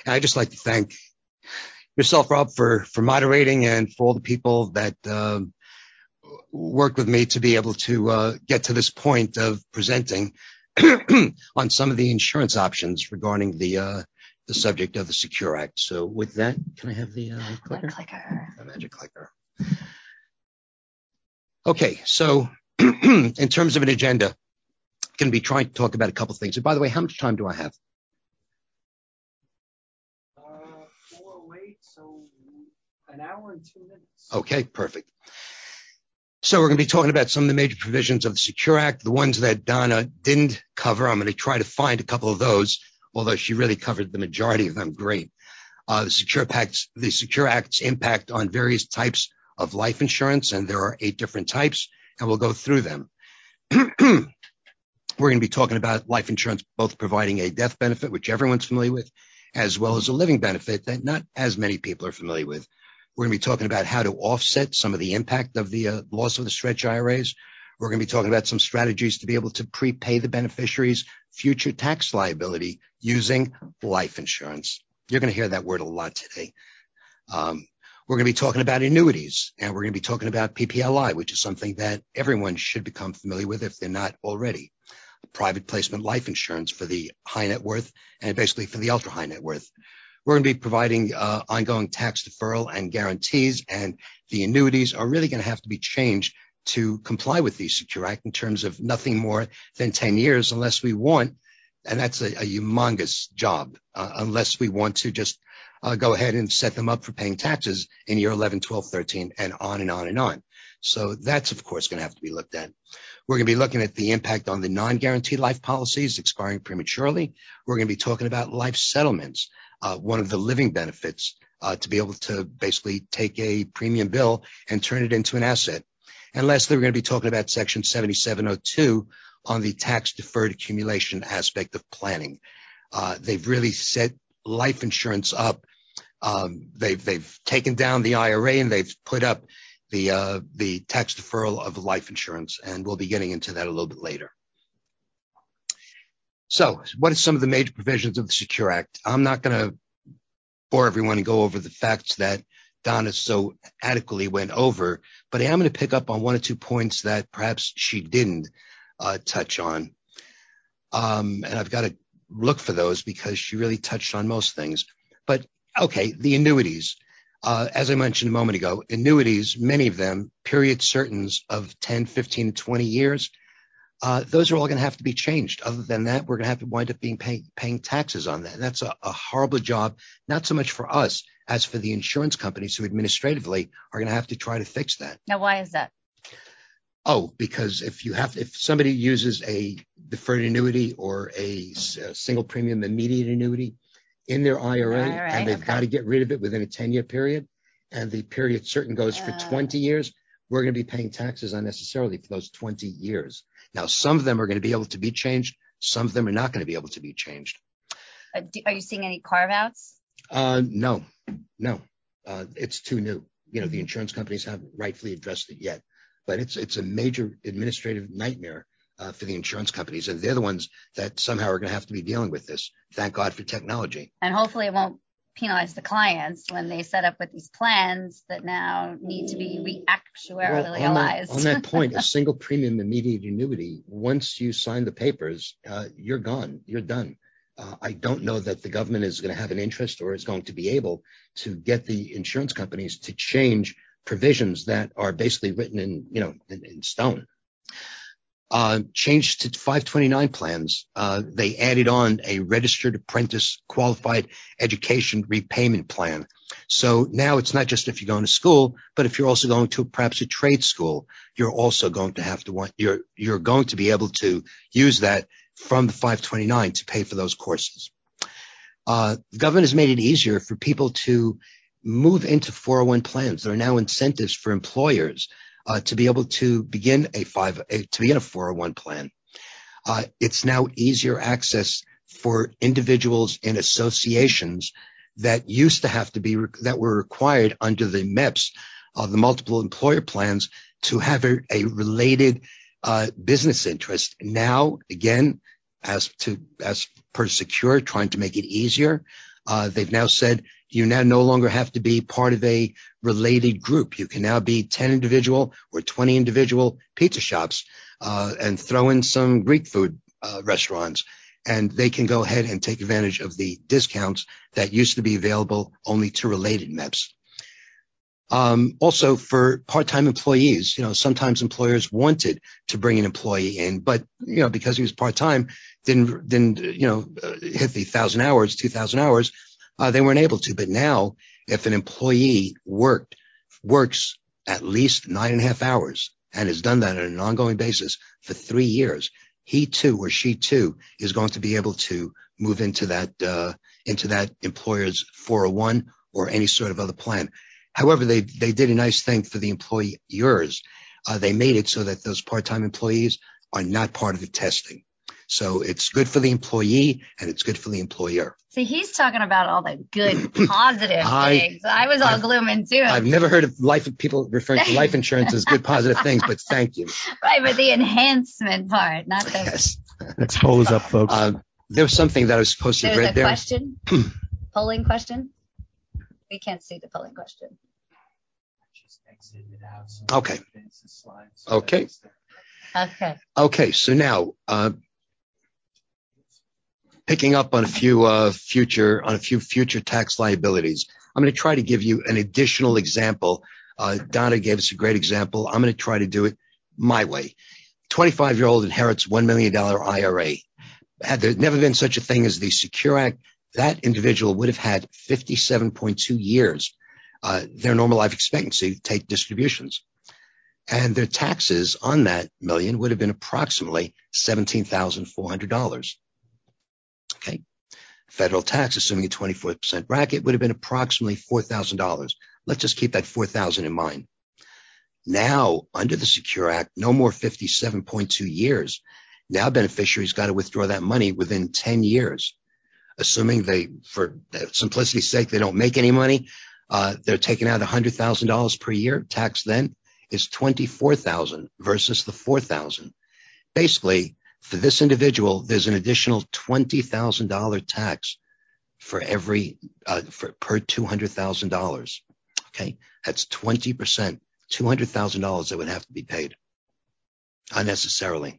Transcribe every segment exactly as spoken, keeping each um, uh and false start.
And I'd just like to thank yourself, Rob, for, for moderating and for all the people that um, worked with me to be able to uh, get to this point of presenting on some of the insurance options regarding the uh, the subject of the Secure Act. So with that, can I have the uh, clicker? The clicker. The magic clicker. Okay, so in terms of an agenda, I'm going to be trying to talk about a couple things. And by the way, how much time do I have? Uh, four oh eight, so an hour and two minutes. Okay, perfect. So we're going to be talking about some of the major provisions of the Secure Act, the ones that Donna didn't cover. I'm going to try to find a couple of those, although she really covered the majority of them. Great. Uh, the Secure Act's, the Secure Act's impact on various types of life insurance, and there are eight different types, and we'll go through them. We're going to be talking about life insurance, both providing a death benefit, which everyone's familiar with, as well as a living benefit that not as many people are familiar with. We're going to be talking about how to offset some of the impact of the uh, loss of the stretch I R As. We're going to be talking about some strategies to be able to prepay the beneficiary's future tax liability using life insurance. You're going to hear that word a lot today. Um, we're going to be talking about annuities, and we're going to be talking about P P L I, which is something that everyone should become familiar with if they're not already. Private placement life insurance for the high net worth and basically for the ultra high net worth. We're going to be providing uh, ongoing tax deferral and guarantees, and the annuities are really going to have to be changed to comply with the Secure Act in terms of nothing more than ten years unless we want, and that's a, a humongous job, uh, unless we want to just uh, go ahead and set them up for paying taxes in year eleven, twelve, thirteen, and on and on and on. So that's, of course, going to have to be looked at. We're going to be looking at the impact on the non-guaranteed life policies expiring prematurely. We're going to be talking about life settlements. Uh, one of the living benefits uh, to be able to basically take a premium bill and turn it into an asset. And lastly, we're going to be talking about Section seventy-seven oh two on the tax deferred accumulation aspect of planning. Uh, they've really set life insurance up. Um, they've, they've taken down the I R A and they've put up the, uh, the tax deferral of life insurance. And we'll be getting into that a little bit later. So what are some of the major provisions of the Secure Act? I'm not going to bore everyone and go over the facts that Donna so adequately went over, but I am going to pick up on one or two points that perhaps she didn't uh, touch on. Um, and I've got to look for those because she really touched on most things. But, okay, the annuities. Uh, as I mentioned a moment ago, annuities, many of them, period certains of ten, fifteen, twenty years, Uh, those are all going to have to be changed. Other than that, we're going to have to wind up being pay, paying taxes on that. And that's a, a horrible job, not so much for us as for the insurance companies who administratively are going to have to try to fix that. Now, why is that? Oh, because if you have, if somebody uses a deferred annuity or a, a single premium immediate annuity in their I R A, I R A and they've okay. got to get rid of it within a ten-year period, and the period certain goes for uh, twenty years, we're going to be paying taxes unnecessarily for those twenty years. Now, some of them are going to be able to be changed. Some of them are not going to be able to be changed. Uh, do, are you seeing any carve-outs? Uh, no, no. Uh, it's too new. You know, the insurance companies haven't rightfully addressed it yet. But it's it's a major administrative nightmare uh, for the insurance companies. And they're the ones that somehow are going to have to be dealing with this. Thank God for technology. And hopefully it won't penalize the clients when they set up with these plans that now need to be re-actuarialized. Well, on, that, on that point, a single premium immediate annuity, once you sign the papers, uh, you're gone. You're done. Uh, I don't know that the government is going to have an interest or is going to be able to get the insurance companies to change provisions that are basically written in, you know, in, in stone. Uh, changed to five twenty-nine plans. Uh, they added on a registered apprentice qualified education repayment plan. So now it's not just if you're going to school, but if you're also going to perhaps a trade school, you're also going to have to want, you're, you're going to be able to use that from the five twenty-nine to pay for those courses. Uh, the government has made it easier for people to move into four oh one plans. There are now incentives for employers uh, to be able to begin a five, a, to begin a four oh one plan. Uh, it's now easier access for individuals in associations that used to have to be, that were required under the M E Ps, uh, the multiple employer plans, to have a, a related uh, business interest. Now, again, as to, as per Secure, trying to make it easier. Uh, they've now said you now no longer have to be part of a related group. You can now be ten individual or twenty individual pizza shops uh, and throw in some Greek food uh, restaurants, and they can go ahead and take advantage of the discounts that used to be available only to related M E Ps. Um, also, for part-time employees, you know, sometimes employers wanted to bring an employee in, but, you know, because he was part-time, didn't, didn't, you know, uh, hit the thousand hours, two thousand hours, uh, they weren't able to. But now, if an employee worked, works at least nine and a half hours and has done that on an ongoing basis for three years, he too or she too is going to be able to move into that, uh, into that employer's four oh one or any sort of other plan. However, they, they did a nice thing for the employers. Uh, they made it so that those part-time employees are not part of the testing. So it's good for the employee and it's good for the employer. See, he's talking about all the good, positive I, things. I was all I've, gloom and doom. I've never heard of life people referring to life insurance as good, positive things, but thank you. Right, but the enhancement part, not the. Yes. Let's poll us up, folks. Uh, there was something that I was supposed to have There's read a there. question, polling question. We can't see the polling question. Okay. Okay. Okay. Okay. So now, uh, picking up on a few uh, future on a few future tax liabilities, I'm going to try to give you an additional example. Uh, Donna gave us a great example. I'm going to try to do it my way. twenty-five-year-old inherits one million dollars I R A. Had there never been such a thing as the Secure Act, that individual would have had fifty-seven point two years, uh, their normal life expectancy, to take distributions. And their taxes on that million would have been approximately seventeen thousand four hundred dollars. Okay. Federal tax, assuming a twenty-four percent bracket, would have been approximately four thousand dollars. Let's just keep that four thousand dollars in mind. Now, under the Secure Act, no more fifty-seven point two years. Now beneficiaries got to withdraw that money within ten years. Assuming they, for simplicity's sake, they don't make any money, uh, they're taking out one hundred thousand dollars per year. Tax then is twenty-four thousand dollars versus the four thousand dollars. Basically, for this individual, there's an additional twenty thousand dollars tax for every, uh, for, per two hundred thousand dollars. Okay. That's twenty percent, two hundred thousand dollars that would have to be paid unnecessarily.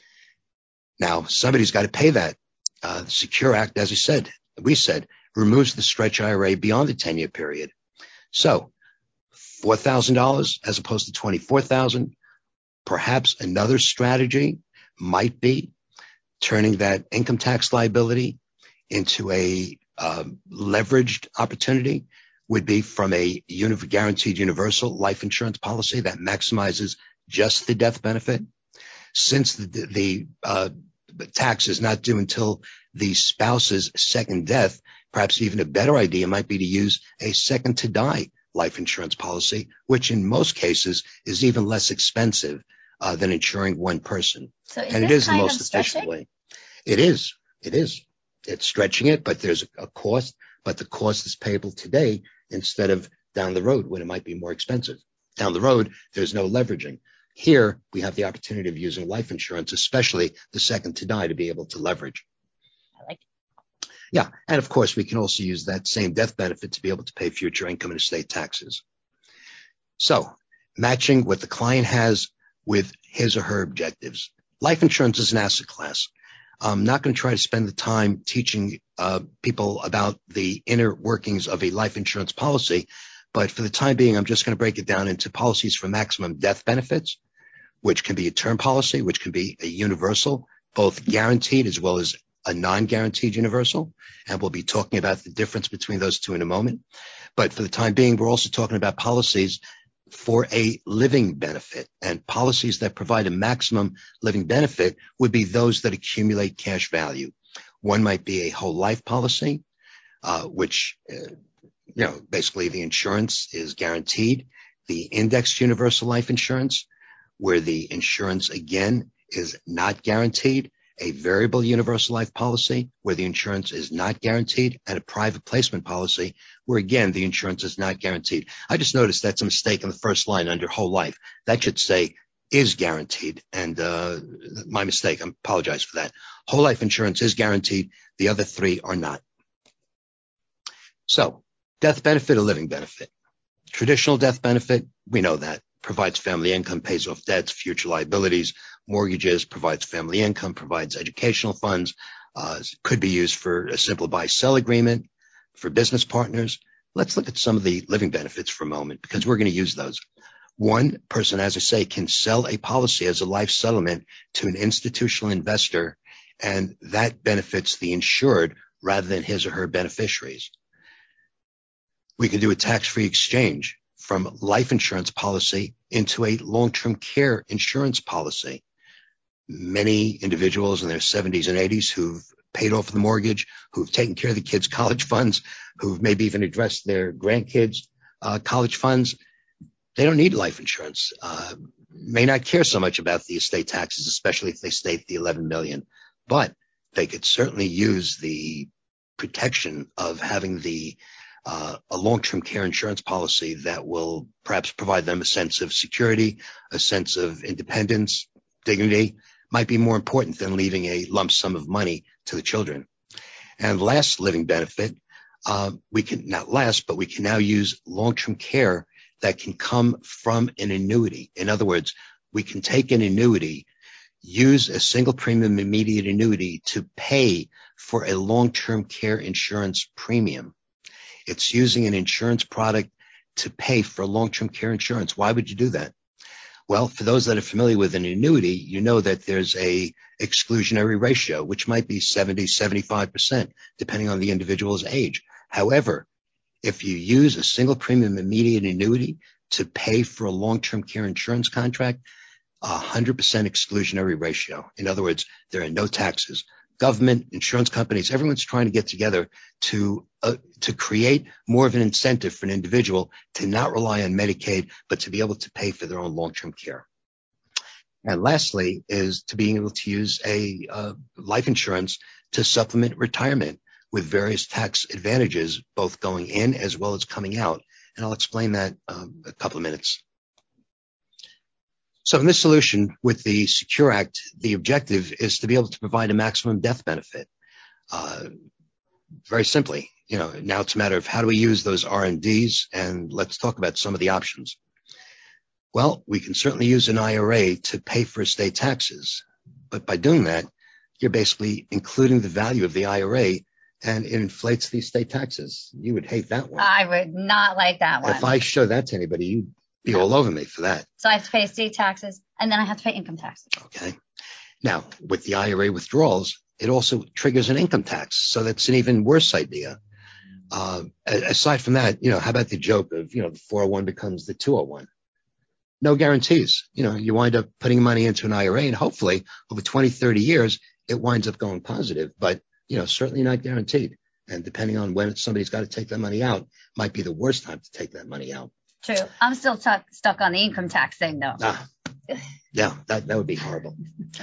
Now, somebody's got to pay that. Uh, the Secure Act, as I said, we said, removes the stretch I R A beyond the ten-year period. So four thousand dollars as opposed to twenty-four thousand dollars. Perhaps another strategy might be turning that income tax liability into a um, leveraged opportunity, would be from a uni- guaranteed universal life insurance policy that maximizes just the death benefit. Since the, the uh, tax is not due until the spouse's second death, perhaps even a better idea might be to use a second to die life insurance policy, which in most cases is even less expensive uh, than insuring one person. So is and it this is the kind most of efficient stretching? way. It is. It is. It's stretching it, but there's a cost, but the cost is payable today instead of down the road when it might be more expensive. Down the road, there's no leveraging. Here, we have the opportunity of using life insurance, especially the second to die, to be able to leverage. I like it. Yeah. And of course, we can also use that same death benefit to be able to pay future income and estate taxes. So matching what the client has with his or her objectives. Life insurance is an asset class. I'm not going to try to spend the time teaching uh, people about the inner workings of a life insurance policy, but for the time being, I'm just going to break it down into policies for maximum death benefits, which can be a term policy, which can be a universal, both guaranteed as well as a non-guaranteed universal. And we'll be talking about the difference between those two in a moment. But for the time being, we're also talking about policies for a living benefit, and policies that provide a maximum living benefit would be those that accumulate cash value. One might be a whole life policy, uh, which, uh, you know, basically the insurance is guaranteed. The indexed universal life insurance, where the insurance again is not guaranteed. A variable universal life policy, where the insurance is not guaranteed, and a private placement policy, where again the insurance is not guaranteed. I just noticed that's a mistake in the first line under whole life. That should say is guaranteed, and uh, my mistake. I apologize for that. Whole life insurance is guaranteed. The other three are not. So, death benefit or living benefit? Traditional death benefit, we know that. Provides family income, pays off debts, future liabilities, mortgages, provides family income, provides educational funds, uh, could be used for a simple buy-sell agreement, for business partners. Let's look at some of the living benefits for a moment, because we're going to use those. One person, as I say, can sell a policy as a life settlement to an institutional investor, and that benefits the insured rather than his or her beneficiaries. We can do a tax-free exchange from life insurance policy into a long-term care insurance policy. Many individuals in their seventies and eighties who've paid off the mortgage, who've taken care of the kids' college funds, who've maybe even addressed their grandkids' uh, college funds, they don't need life insurance. Uh, may not care so much about the estate taxes, especially if they stay at the eleven million dollars, but they could certainly use the protection of having the Uh, a long-term care insurance policy that will perhaps provide them a sense of security, a sense of independence, dignity, might be more important than leaving a lump sum of money to the children. And last living benefit, uh, we can, not last, but we can now use long-term care that can come from an annuity. In other words, we can take an annuity, use a single premium immediate annuity to pay for a long-term care insurance premium. It's using an insurance product to pay for long-term care insurance. Why would you do that? Well, for those that are familiar with an annuity, you know that there's a exclusionary ratio, which might be seventy, seventy-five percent, depending on the individual's age. However, if you use a single premium immediate annuity to pay for a long-term care insurance contract, a one hundred percent exclusionary ratio. In other words, there are no taxes. Government, insurance companies, everyone's trying to get together to uh, to create more of an incentive for an individual to not rely on Medicaid, but to be able to pay for their own long-term care. And lastly is to being able to use a uh, life insurance to supplement retirement with various tax advantages, both going in as well as coming out. And I'll explain that um, a couple of minutes. So in this solution with the Secure Act, the objective is to be able to provide a maximum death benefit. Uh, very simply, you know, now it's a matter of how do we use those R M Ds, and let's talk about some of the options. Well, we can certainly use an I R A to pay for estate taxes, but by doing that, you're basically including the value of the I R A, and it inflates the estate taxes. You would hate that one. I would not like that one. If I show that to anybody, you'd be all over me for that. So I have to pay estate taxes, and then I have to pay income taxes. Okay. Now, with the I R A withdrawals, it also triggers an income tax. So that's an even worse idea. Uh, aside from that, you know, how about the joke of, you know, the four oh one becomes the two oh one? No guarantees. You know, you wind up putting money into an I R A, and hopefully over twenty, thirty years, it winds up going positive, but, you know, certainly not guaranteed. And depending on when somebody's got to take that money out, might be the worst time to take that money out. True. I'm still t- stuck on the income tax thing, though. Ah, yeah, that, that would be horrible.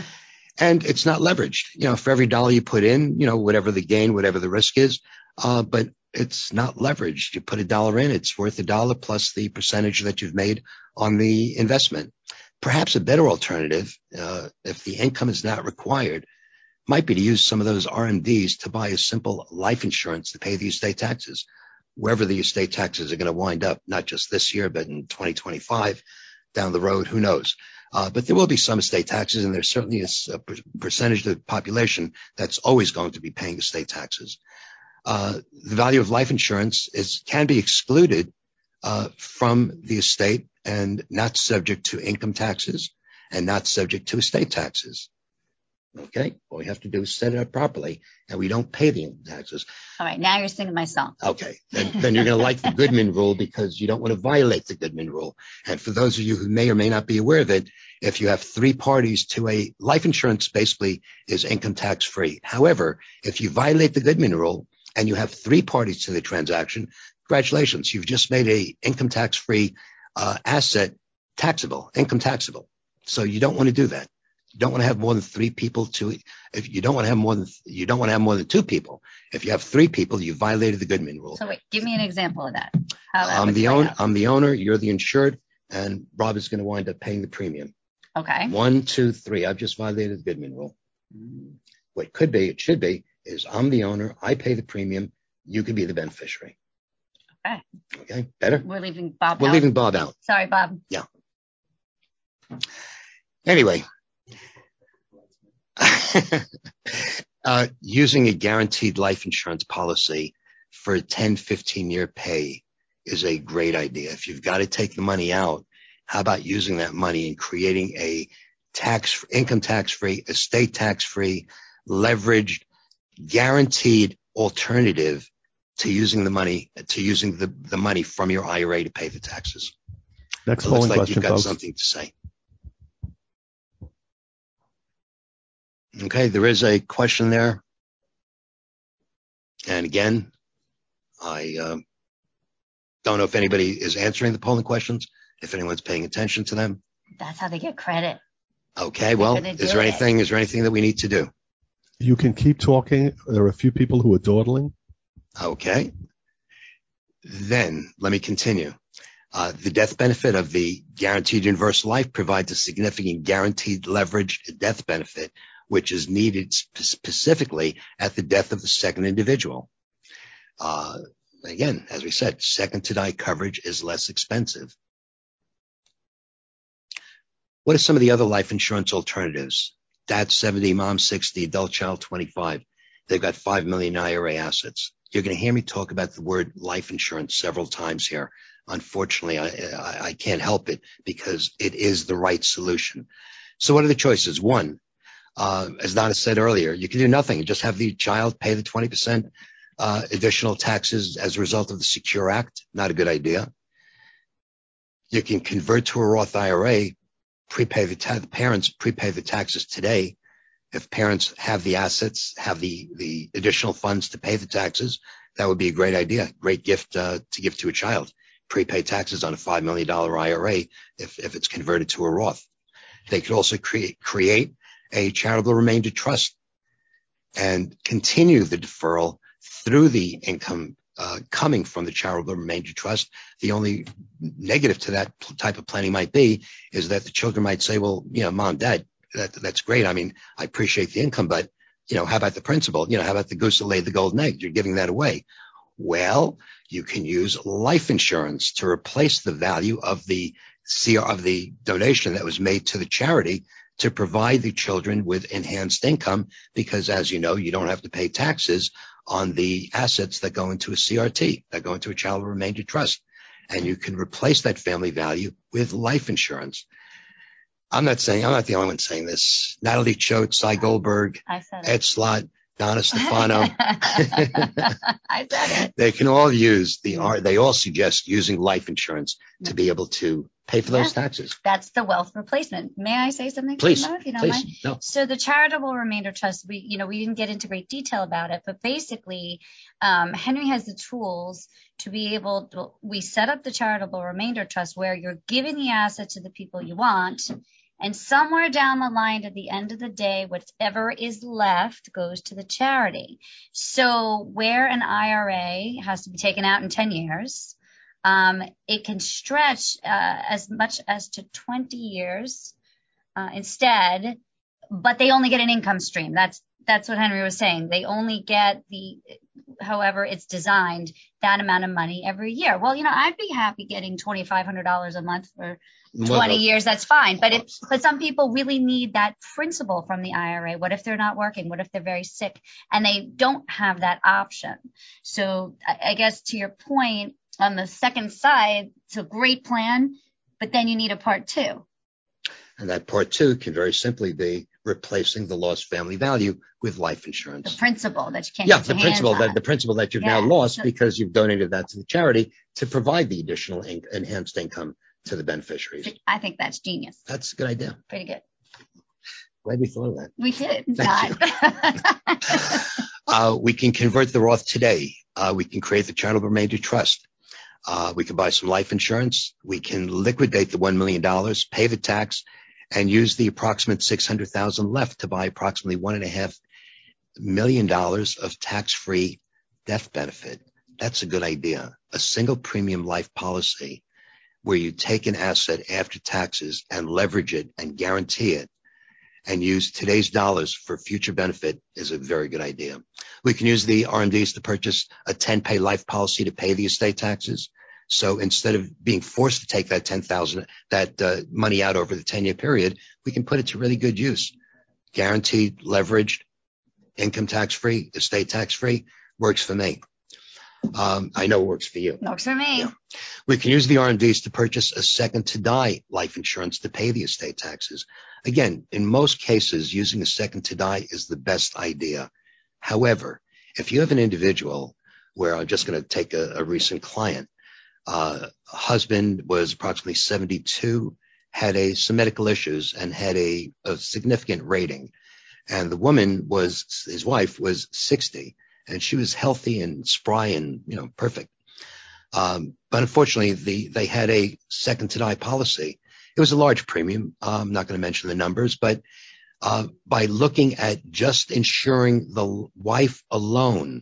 And it's not leveraged. You know, for every dollar you put in, you know, whatever the gain, whatever the risk is, uh, but it's not leveraged. You put a dollar in, it's worth a dollar plus the percentage that you've made on the investment. Perhaps a better alternative, uh, if the income is not required, might be to use some of those R M Ds to buy a simple life insurance to pay the estate taxes, wherever the estate taxes are going to wind up, not just this year, but in twenty twenty-five, down the road, who knows. Uh, but there will be some estate taxes, and there certainly is a per- percentage of the population that's always going to be paying estate taxes. Uh, the value of life insurance is can be excluded uh, from the estate and not subject to income taxes and not subject to estate taxes. Okay, all we have to do is set it up properly, and we don't pay the income taxes. All right, now you're singing my song. Okay, then, then you're going to like the Goodman rule because you don't want to violate the Goodman rule. And for those of you who may or may not be aware of it, if you have three parties to a life insurance, basically is income tax free. However, if you violate the Goodman rule and you have three parties to the transaction, congratulations, you've just made a income tax free uh, asset taxable, income taxable. So you don't want to do that. You don't want to have more than three people to, if you don't want to have more than, you don't want to have more than two people. If you have three people, you violated the Goodman rule. So wait, give me an example of that. How that I'm would the play owner, out. I'm the owner, you're the insured, and Rob is going to wind up paying the premium. Okay. One, two, three. I've just violated the Goodman rule. What could be, it should be, is I'm the owner, I pay the premium, you could be the beneficiary. Okay. Okay, better? We're leaving Bob We're out. leaving Bob out. Sorry, Bob. Yeah. Anyway, uh, using a guaranteed life insurance policy for a ten, fifteen year pay is a great idea. If you've got to take the money out, how about using that money and creating a tax, income tax free, estate tax free, leveraged, guaranteed alternative to using the money, to using the, the money from your I R A to pay the taxes. Next It looks polling like question, you've got folks. something to say. Okay, there is a question there. And again, I uh, don't know if anybody is answering the polling questions, if anyone's paying attention to them. That's how they get credit. Okay, well, is there anything, is there anything that we need to do? You can keep talking. There are a few people who are dawdling. Okay. Then let me continue. Uh, the death benefit of the guaranteed universal life provides a significant guaranteed leveraged death benefit, which is needed sp- specifically at the death of the second individual. Uh, again, as we said, second to die coverage is less expensive. What are some of the other life insurance alternatives? Dad seventy, mom sixty, adult child twenty-five. They've got five million I R A assets. You're going to hear me talk about the word life insurance several times here. Unfortunately, I, I, I can't help it because it is the right solution. So what are the choices? One, uh, as Donna said earlier, you can do nothing. Just have the child pay the twenty percent uh, additional taxes as a result of the Secure Act. Not a good idea. You can convert to a Roth I R A, prepay the, ta- the parents prepay the taxes today. If parents have the assets, have the, the additional funds to pay the taxes, that would be a great idea. Great gift uh, to give to a child. Prepay taxes on a five million dollars I R A if, if it's converted to a Roth. They could also create, create a charitable remainder trust and continue the deferral through the income uh, coming from the charitable remainder trust. The only negative to that type of planning might be is that the children might say, well, you know, mom, dad, that, that's great. I mean, I appreciate the income, but, you know, how about the principal? You know, how about the goose that laid the golden egg? You're giving that away. Well, you can use life insurance to replace the value of the C R of the donation that was made to the charity to provide the children with enhanced income, because as you know, you don't have to pay taxes on the assets that go into a C R T, that go into a child remainder trust. And you can replace that family value with life insurance. I'm not saying, I'm not the only one saying this. Natalie Choate, Cy Goldberg, Ed Slott, Donna Stefano. I said it. They can all use the art. They all suggest using life insurance to be able to pay for those yeah. taxes. That's the wealth replacement. May I say something? Please, if you don't please. mind? No. So the charitable remainder trust, we, you know, we didn't get into great detail about it, but basically, um, Henry has the tools to be able to, we set up the charitable remainder trust where you're giving the asset to the people you want. And somewhere down the line, at the end of the day, whatever is left goes to the charity. So where an I R A has to be taken out in ten years, um, it can stretch uh, as much as to twenty years uh, instead, but they only get an income stream. That's that's what Henry was saying. They only get the, however it's designed, that amount of money every year. Well, you know, I'd be happy getting twenty-five hundred dollars a month for twenty years. That's fine. But if, but some people really need that principal from the I R A. What if they're not working? What if they're very sick and they don't have that option? So I, I guess to your point on the second side, it's a great plan, but then you need a part two. And that part two can very simply be replacing the lost family value with life insurance. The principal that you can't yeah, get the your principal hands on. that the principal that you've yeah. now lost so, because you've donated that to the charity to provide the additional in- enhanced income to the beneficiaries. I think that's genius. That's a good idea. Pretty good. Glad we thought of that. We did. Thank you. uh, we can convert the Roth today. Uh, we can create the charitable remainder trust. Uh, we can buy some life insurance. We can liquidate the one million dollars, pay the tax, and use the approximate six hundred thousand dollars left to buy approximately one and a half million dollars of tax-free death benefit. That's a good idea. A single premium life policy where you take an asset after taxes and leverage it and guarantee it and use today's dollars for future benefit is a very good idea. We can use the R M Ds to purchase a ten-pay life policy to pay the estate taxes. So instead of being forced to take that ten thousand dollars, that uh, money out over the ten-year period, we can put it to really good use. Guaranteed, leveraged, income tax-free, estate tax-free, works for me. Um, I know it works for you. Works for me. Yeah. We can use the R M Ds to purchase a second to die life insurance to pay the estate taxes. Again, in most cases, using a second to die is the best idea. However, if you have an individual where I'm just going to take a, a recent client, uh, husband was approximately seventy-two, had a, some medical issues and had a, a significant rating. And the woman was, his wife was sixty. And she was healthy and spry and, you know, perfect. Um, but unfortunately, the, they had a second to die policy. It was a large premium. Uh, I'm not going to mention the numbers, but uh, by looking at just insuring the wife alone,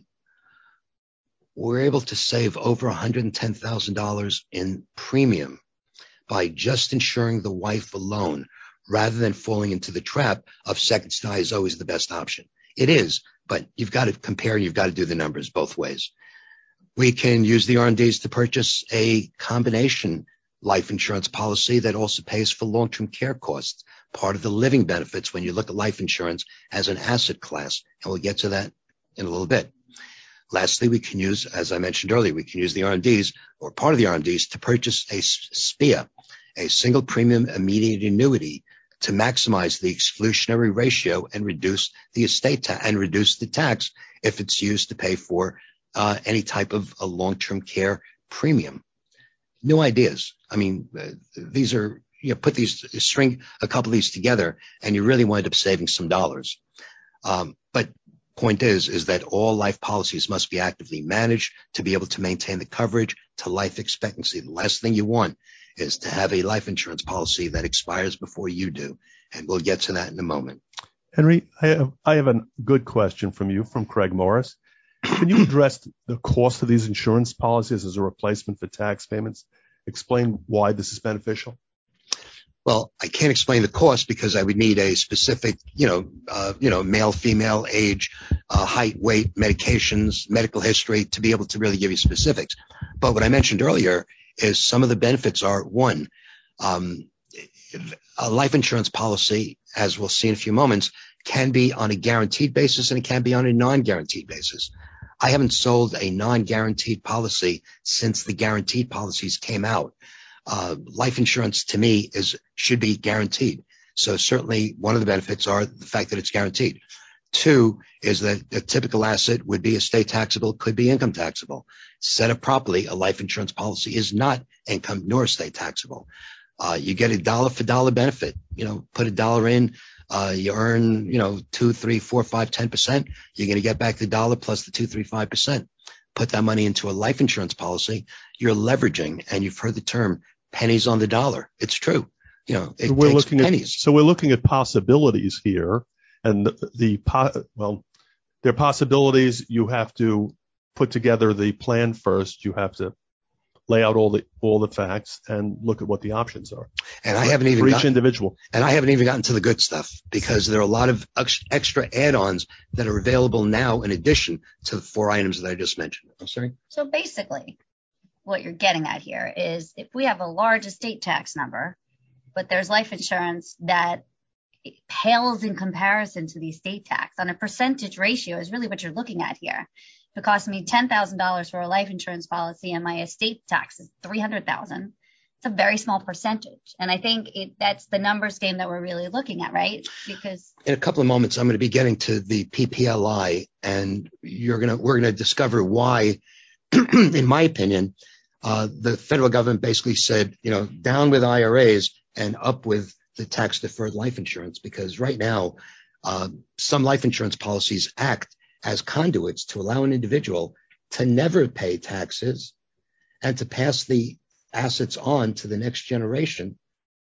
we're able to save over one hundred ten thousand dollars in premium by just insuring the wife alone, rather than falling into the trap of second to die is always the best option. It is, but you've got to compare, you've got to do the numbers both ways. We can use the R M Ds to purchase a combination life insurance policy that also pays for long-term care costs, part of the living benefits when you look at life insurance as an asset class, and we'll get to that in a little bit. Lastly, we can use, as I mentioned earlier, we can use the R M Ds or part of the R M Ds to purchase a S P I A, a single premium immediate annuity, to maximize the exclusionary ratio and reduce the estate ta- and reduce the tax if it's used to pay for uh, any type of a long-term care premium. New ideas. I mean, uh, these are, you know, put these, string a couple of these together and you really wind up saving some dollars. Um, but point is, is that all life policies must be actively managed to be able to maintain the coverage to life expectancy. The last thing you want is to have a life insurance policy that expires before you do. And we'll get to that in a moment. Henry, I have, I have a good question from you, from Craig Morris. Can you address the cost of these insurance policies as a replacement for tax payments? Explain why this is beneficial. Well, I can't explain the cost because I would need a specific, you know, uh, you know, male, female, age, uh, height, weight, medications, medical history to be able to really give you specifics. But what I mentioned earlier is some of the benefits are, one, um, a life insurance policy, as we'll see in a few moments, can be on a guaranteed basis and it can be on a non-guaranteed basis. I haven't sold a non-guaranteed policy since the guaranteed policies came out. Uh, life insurance to me is should be guaranteed. So certainly one of the benefits are the fact that it's guaranteed. Two is that a typical asset would be estate taxable, could be income taxable. Set up properly, a life insurance policy is not income nor estate taxable. Uh, you get a dollar for dollar benefit. You know, put a dollar in, uh, you earn, you know, two, three, four, five, ten percent. You're going to get back the dollar plus the two, three, five percent. Put that money into a life insurance policy. You're leveraging, and you've heard the term pennies on the dollar. It's true. You know, it so we're takes looking pennies. At, so we're looking at possibilities here, and the, the well, there are possibilities. You have to put together the plan first. You have to lay out all the all the facts and look at what the options are. And I haven't even for each gotten, individual. And I haven't even gotten to the good stuff because there are a lot of ex- extra add-ons that are available now in addition to the four items that I just mentioned. I'm sorry. So basically, what you're getting at here is if we have a large estate tax number, but there's life insurance that pales in comparison to the estate tax on a percentage ratio is really what you're looking at here. If it costs me ten thousand dollars for a life insurance policy and my estate tax is three hundred thousand dollars, it's a very small percentage. And I think it, that's the numbers game that we're really looking at, right? Because in a couple of moments, I'm going to be getting to the P P L I, and you're going to we're going to discover why, in my opinion, uh, the federal government basically said, you know, down with I R As and up with the tax deferred life insurance, because right now, uh, some life insurance policies act as conduits to allow an individual to never pay taxes and to pass the assets on to the next generation,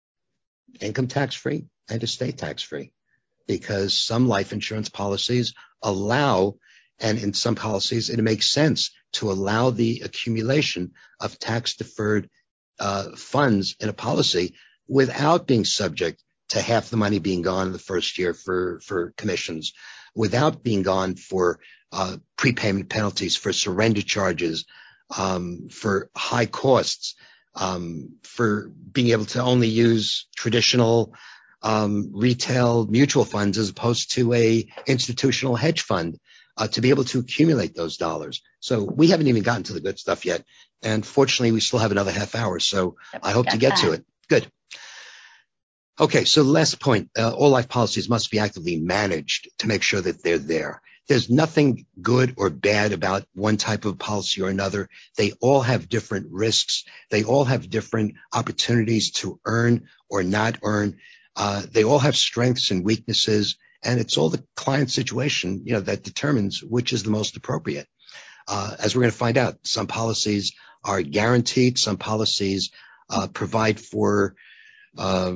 income tax free and estate tax free, because some life insurance policies allow, and in some policies it makes sense to allow the accumulation of tax deferred uh, funds in a policy without being subject to half the money being gone in the first year for, for commissions, without being gone for uh, prepayment penalties, for surrender charges, um, for high costs, um, for being able to only use traditional um, retail mutual funds as opposed to a institutional hedge fund, uh, to be able to accumulate those dollars. So we haven't even gotten to the good stuff yet. And fortunately, we still have another half hour. So I hope to get to it. Good. Okay, so last point, uh, all life policies must be actively managed to make sure that they're there. There's nothing good or bad about one type of policy or another. They all have different risks. They all have different opportunities to earn or not earn. Uh, they all have strengths and weaknesses, and it's all the client situation, you know, that determines which is the most appropriate. Uh, as we're going to find out, some policies are guaranteed. Some policies uh, provide for Uh,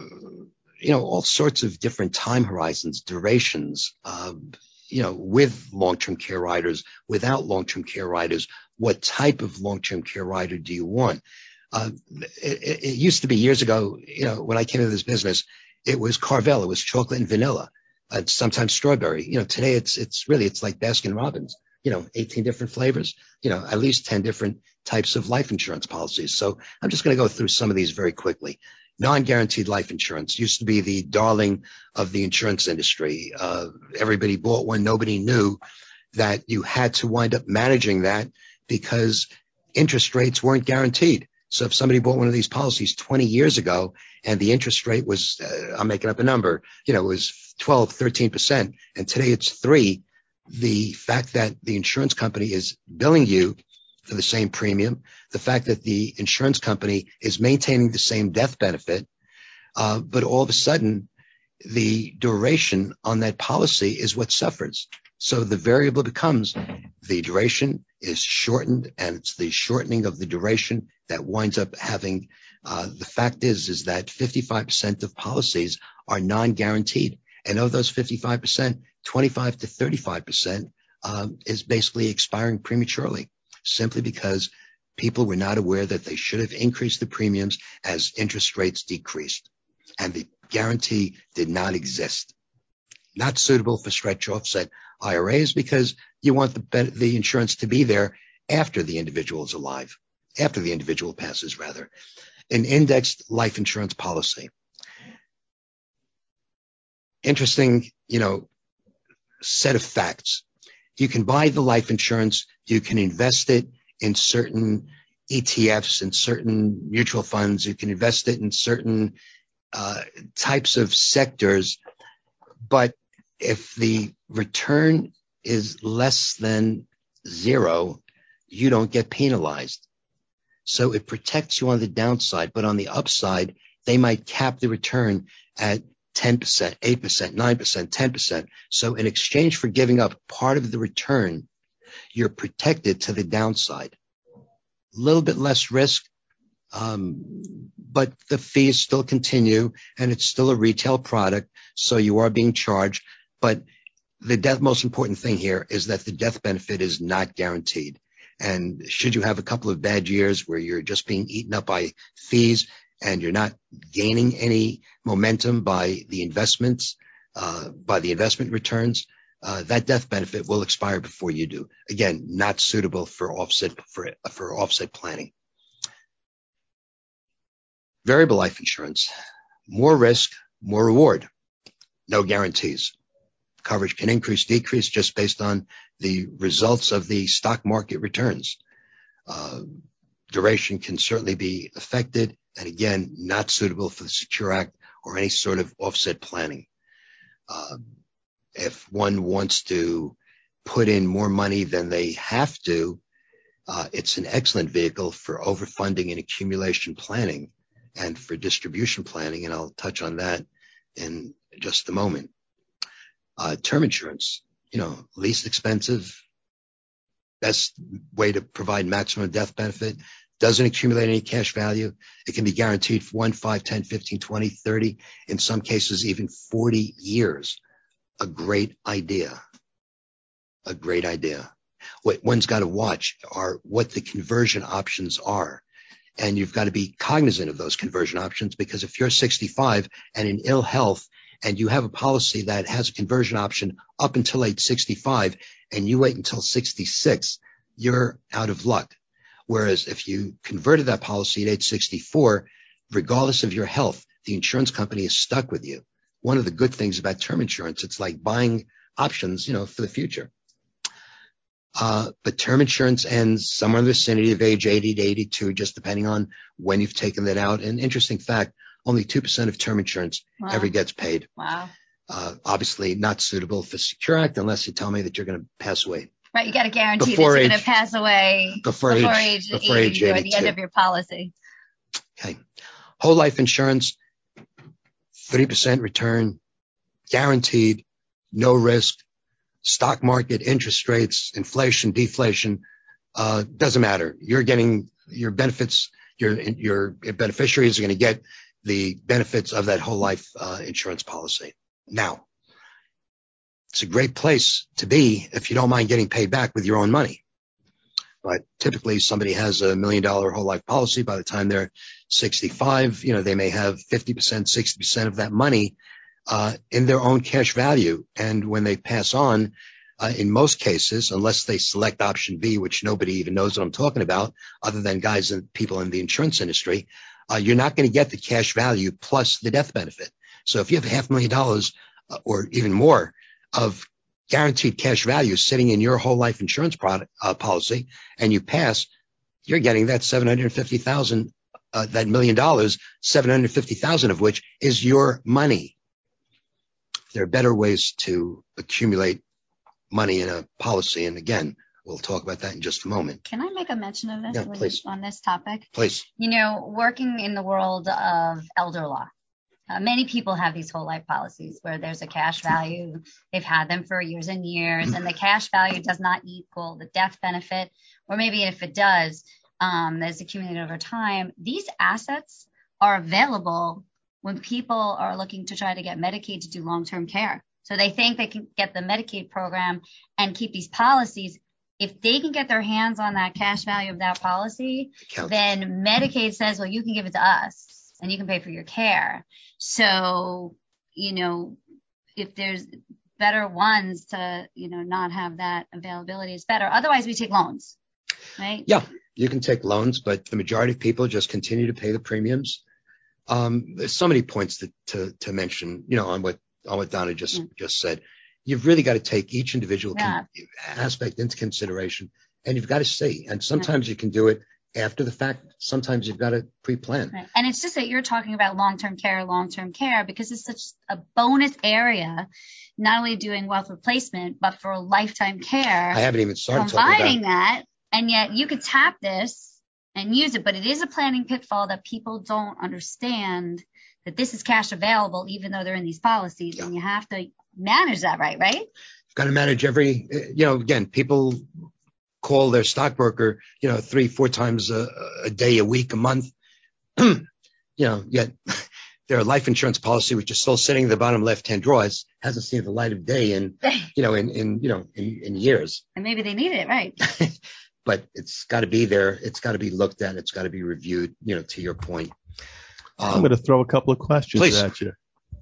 you know, all sorts of different time horizons, durations, uh, you know, with long-term care riders, without long-term care riders. What type of long-term care rider do you want? Uh, it, it used to be years ago, you know, when I came into this business, it was Carvel, it was chocolate and vanilla, uh, sometimes strawberry. You know, today it's, it's really, it's like Baskin Robbins, you know, eighteen different flavors, you know, at least ten different types of life insurance policies. So I'm just going to go through some of these very quickly. Non-guaranteed life insurance used to be the darling of the insurance industry. Uh, everybody bought one. Nobody knew that you had to wind up managing that because interest rates weren't guaranteed. So if somebody bought one of these policies twenty years ago and the interest rate was, uh, I'm making up a number, you know, it was twelve, thirteen percent, and today it's three, the fact that the insurance company is billing you for the same premium, the fact that the insurance company is maintaining the same death benefit, uh, but all of a sudden the duration on that policy is what suffers. So the variable becomes the duration is shortened, and it's the shortening of the duration that winds up having, uh, the fact is, is that fifty-five percent of policies are non-guaranteed. And of those fifty-five percent, twenty-five to thirty-five percent um, is basically expiring prematurely, simply because people were not aware that they should have increased the premiums as interest rates decreased. And the guarantee did not exist. Not suitable for stretch offset I R As because you want the, the insurance to be there after the individual is alive, after the individual passes, rather. An indexed life insurance policy. Interesting, you know, set of facts. You can buy the life insurance. You can invest it in certain E T Fs and certain mutual funds. You can invest it in certain uh, types of sectors. But if the return is less than zero, you don't get penalized. So it protects you on the downside. But on the upside, they might cap the return at ten percent, eight percent, nine percent, ten percent. So in exchange for giving up part of the return, you're protected to the downside. A little bit less risk, um, but the fees still continue, and it's still a retail product, so you are being charged. But the death, most important thing here is that the death benefit is not guaranteed. And should you have a couple of bad years where you're just being eaten up by fees and you're not gaining any momentum by the investments, uh, by the investment returns, uh, that death benefit will expire before you do. Again, not suitable for offset, for, for offset planning. Variable life insurance, more risk, more reward, no guarantees. Coverage can increase, decrease just based on the results of the stock market returns. Uh, duration can certainly be affected, and again, not suitable for the Secure Act or any sort of offset planning. Uh, if one wants to put in more money than they have to, uh, it's an excellent vehicle for overfunding and accumulation planning and for distribution planning, and I'll touch on that in just a moment. Uh, term insurance, you know, least expensive, best way to provide maximum death benefit, doesn't accumulate any cash value. It can be guaranteed for one, five, ten, fifteen, twenty, thirty, in some cases even forty years. A great idea. A great idea. What one's got to watch are what the conversion options are. And you've got to be cognizant of those conversion options, because if you're sixty-five and in ill health and you have a policy that has a conversion option up until age sixty-five and you wait until sixty-six, you're out of luck. Whereas if you converted that policy at age sixty-four, regardless of your health, the insurance company is stuck with you. One of the good things about term insurance, it's like buying options, you know, for the future. Uh, but term insurance ends somewhere in the vicinity of age eighty to eighty-two, just depending on when you've taken that out. And interesting fact, only two percent of term insurance wow. ever gets paid. Wow. Uh, obviously not suitable for Secure Act unless you tell me that you're going to pass away. Right. You got to guarantee before that you're going to pass away before, before age, age, before eighty, age eighty-two. Or the end of your policy. Okay. Whole life insurance, three percent return, guaranteed, no risk. Stock market, interest rates, inflation, deflation, uh, doesn't matter. You're getting your benefits, your, your beneficiaries are going to get the benefits of that whole life uh, insurance policy. Now, it's a great place to be if you don't mind getting paid back with your own money. But typically somebody has a million dollar whole life policy. By the time they're sixty-five, you know, they may have fifty percent, sixty percent of that money Uh, in their own cash value. And when they pass on, uh, in most cases, unless they select option B, which nobody even knows what I'm talking about, other than guys and people in the insurance industry, uh, you're not going to get the cash value plus the death benefit. So if you have half a million dollars uh, or even more of guaranteed cash value sitting in your whole life insurance product, uh, policy, and you pass, you're getting that seven hundred fifty thousand, uh, that million dollars, seven hundred fifty thousand of which is your money. There are better ways to accumulate money in a policy. And again, we'll talk about that in just a moment. Can I make a mention of this yeah, please. on this topic? Please. You know, working in the world of elder law, uh, many people have these whole life policies where there's a cash value. They've had them for years and years, and the cash value does not equal the death benefit, or maybe if it does, um, that's accumulated over time. These assets are available when people are looking to try to get Medicaid to do long-term care. So they think they can get the Medicaid program and keep these policies. If they can get their hands on that cash value of that policy, then Medicaid says, well, you can give it to us and you can pay for your care. So, you know, if there's better ones to, you know, not have that availability, it's better. Otherwise, we take loans, right? Yeah, you can take loans, but the majority of people just continue to pay the premiums. Um, there's so many points to, to, to mention, you know, on what, on what Donna just, mm. just said. You've really got to take each individual yeah. con- aspect into consideration, and you've got to see. And sometimes right. you can do it after the fact. Sometimes you've got to pre-plan. Right. And it's just that you're talking about long-term care, long-term care, because it's such a bonus area, not only doing wealth replacement, but for lifetime care. I haven't even started combining talking about that, and yet you could tap this and use it, but it is a planning pitfall that people don't understand, that this is cash available even though they're in these policies, yeah. and you have to manage that right, right? You've got to manage every, you know, again, people call their stockbroker, you know, three, four times a, a day, a week, a month, you know, yet their life insurance policy, which is still sitting in the bottom left-hand drawer, hasn't seen the light of day in, you know, in, in you know, in, in years. And maybe they need it, right? But it's got to be there. It's got to be looked at. It's got to be reviewed, you know, to your point. Um, I'm going to throw a couple of questions please. at you.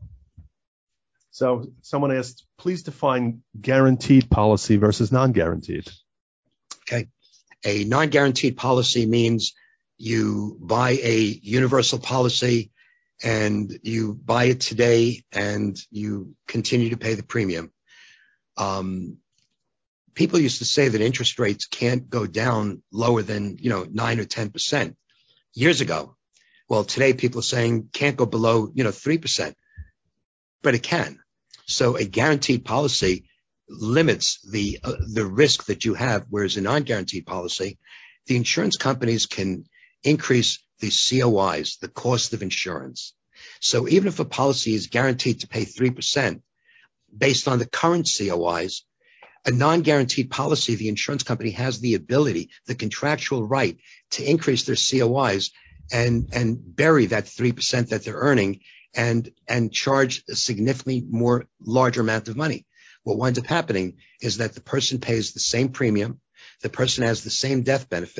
So someone asked, please define guaranteed policy versus non-guaranteed. Okay. A non-guaranteed policy means you buy a universal policy and you buy it today and you continue to pay the premium. Um, People used to say that interest rates can't go down lower than, you know, nine or ten percent years ago. Well, today people are saying can't go below, you know, three percent, but it can. So a guaranteed policy limits the, uh, the risk that you have, whereas a non-guaranteed policy, the insurance companies can increase the C O Is, the cost of insurance. So even if a policy is guaranteed to pay three percent based on the current C O Is, a non-guaranteed policy, the insurance company has the ability, the contractual right to increase their C O Is and, and bury that three percent that they're earning and, and charge a significantly more larger amount of money. What winds up happening is that the person pays the same premium. The person has the same death benefit,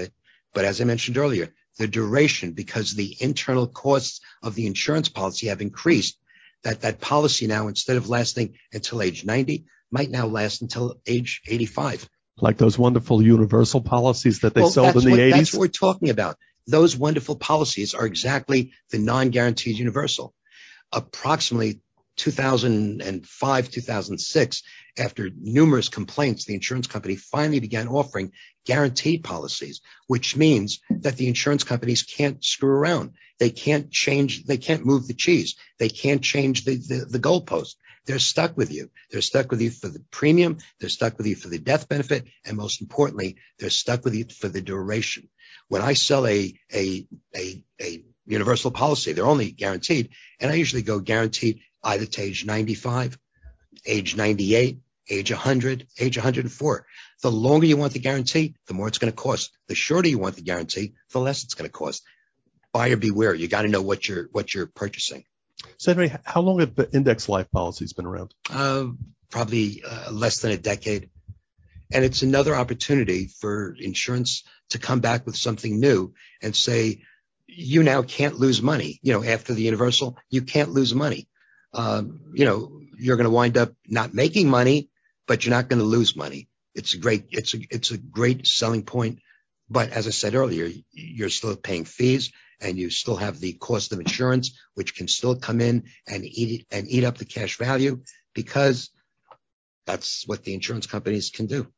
But as I mentioned earlier, the duration, because the internal costs of the insurance policy have increased, that that policy now, instead of lasting until age ninety, might now last until age eighty-five. Like those wonderful universal policies that they well, sold in the what, eighties? That's what we're talking about. Those wonderful policies are exactly the non-guaranteed universal. Approximately two thousand five, two thousand six, after numerous complaints, the insurance company finally began offering guaranteed policies, which means that the insurance companies can't screw around. They can't change, they can't move the cheese. They can't change the, the, the goalpost. They're stuck with you. They're stuck with you for the premium. They're stuck with you for the death benefit. And most importantly, they're stuck with you for the duration. When I sell a, a, a, a universal policy, they're only guaranteed. And I usually go guaranteed either to age ninety-five, age ninety-eight, age one hundred, age one hundred four. The longer you want the guarantee, the more it's going to cost. The shorter you want the guarantee, the less it's going to cost. Buyer beware. You got to know what you're, what you're purchasing. So, Henry, how long have the index life policies been around? Uh, probably uh, less than a decade. And it's another opportunity for insurance to come back with something new and say, you now can't lose money. You know, after the universal, you can't lose money. Um, you know, you're going to wind up not making money, but you're not going to lose money. It's a great, it's a, it's a great selling point. But as I said earlier, you're still paying fees and you still have the cost of insurance, which can still come in and eat and eat up the cash value, because that's what the insurance companies can do.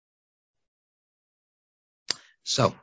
So,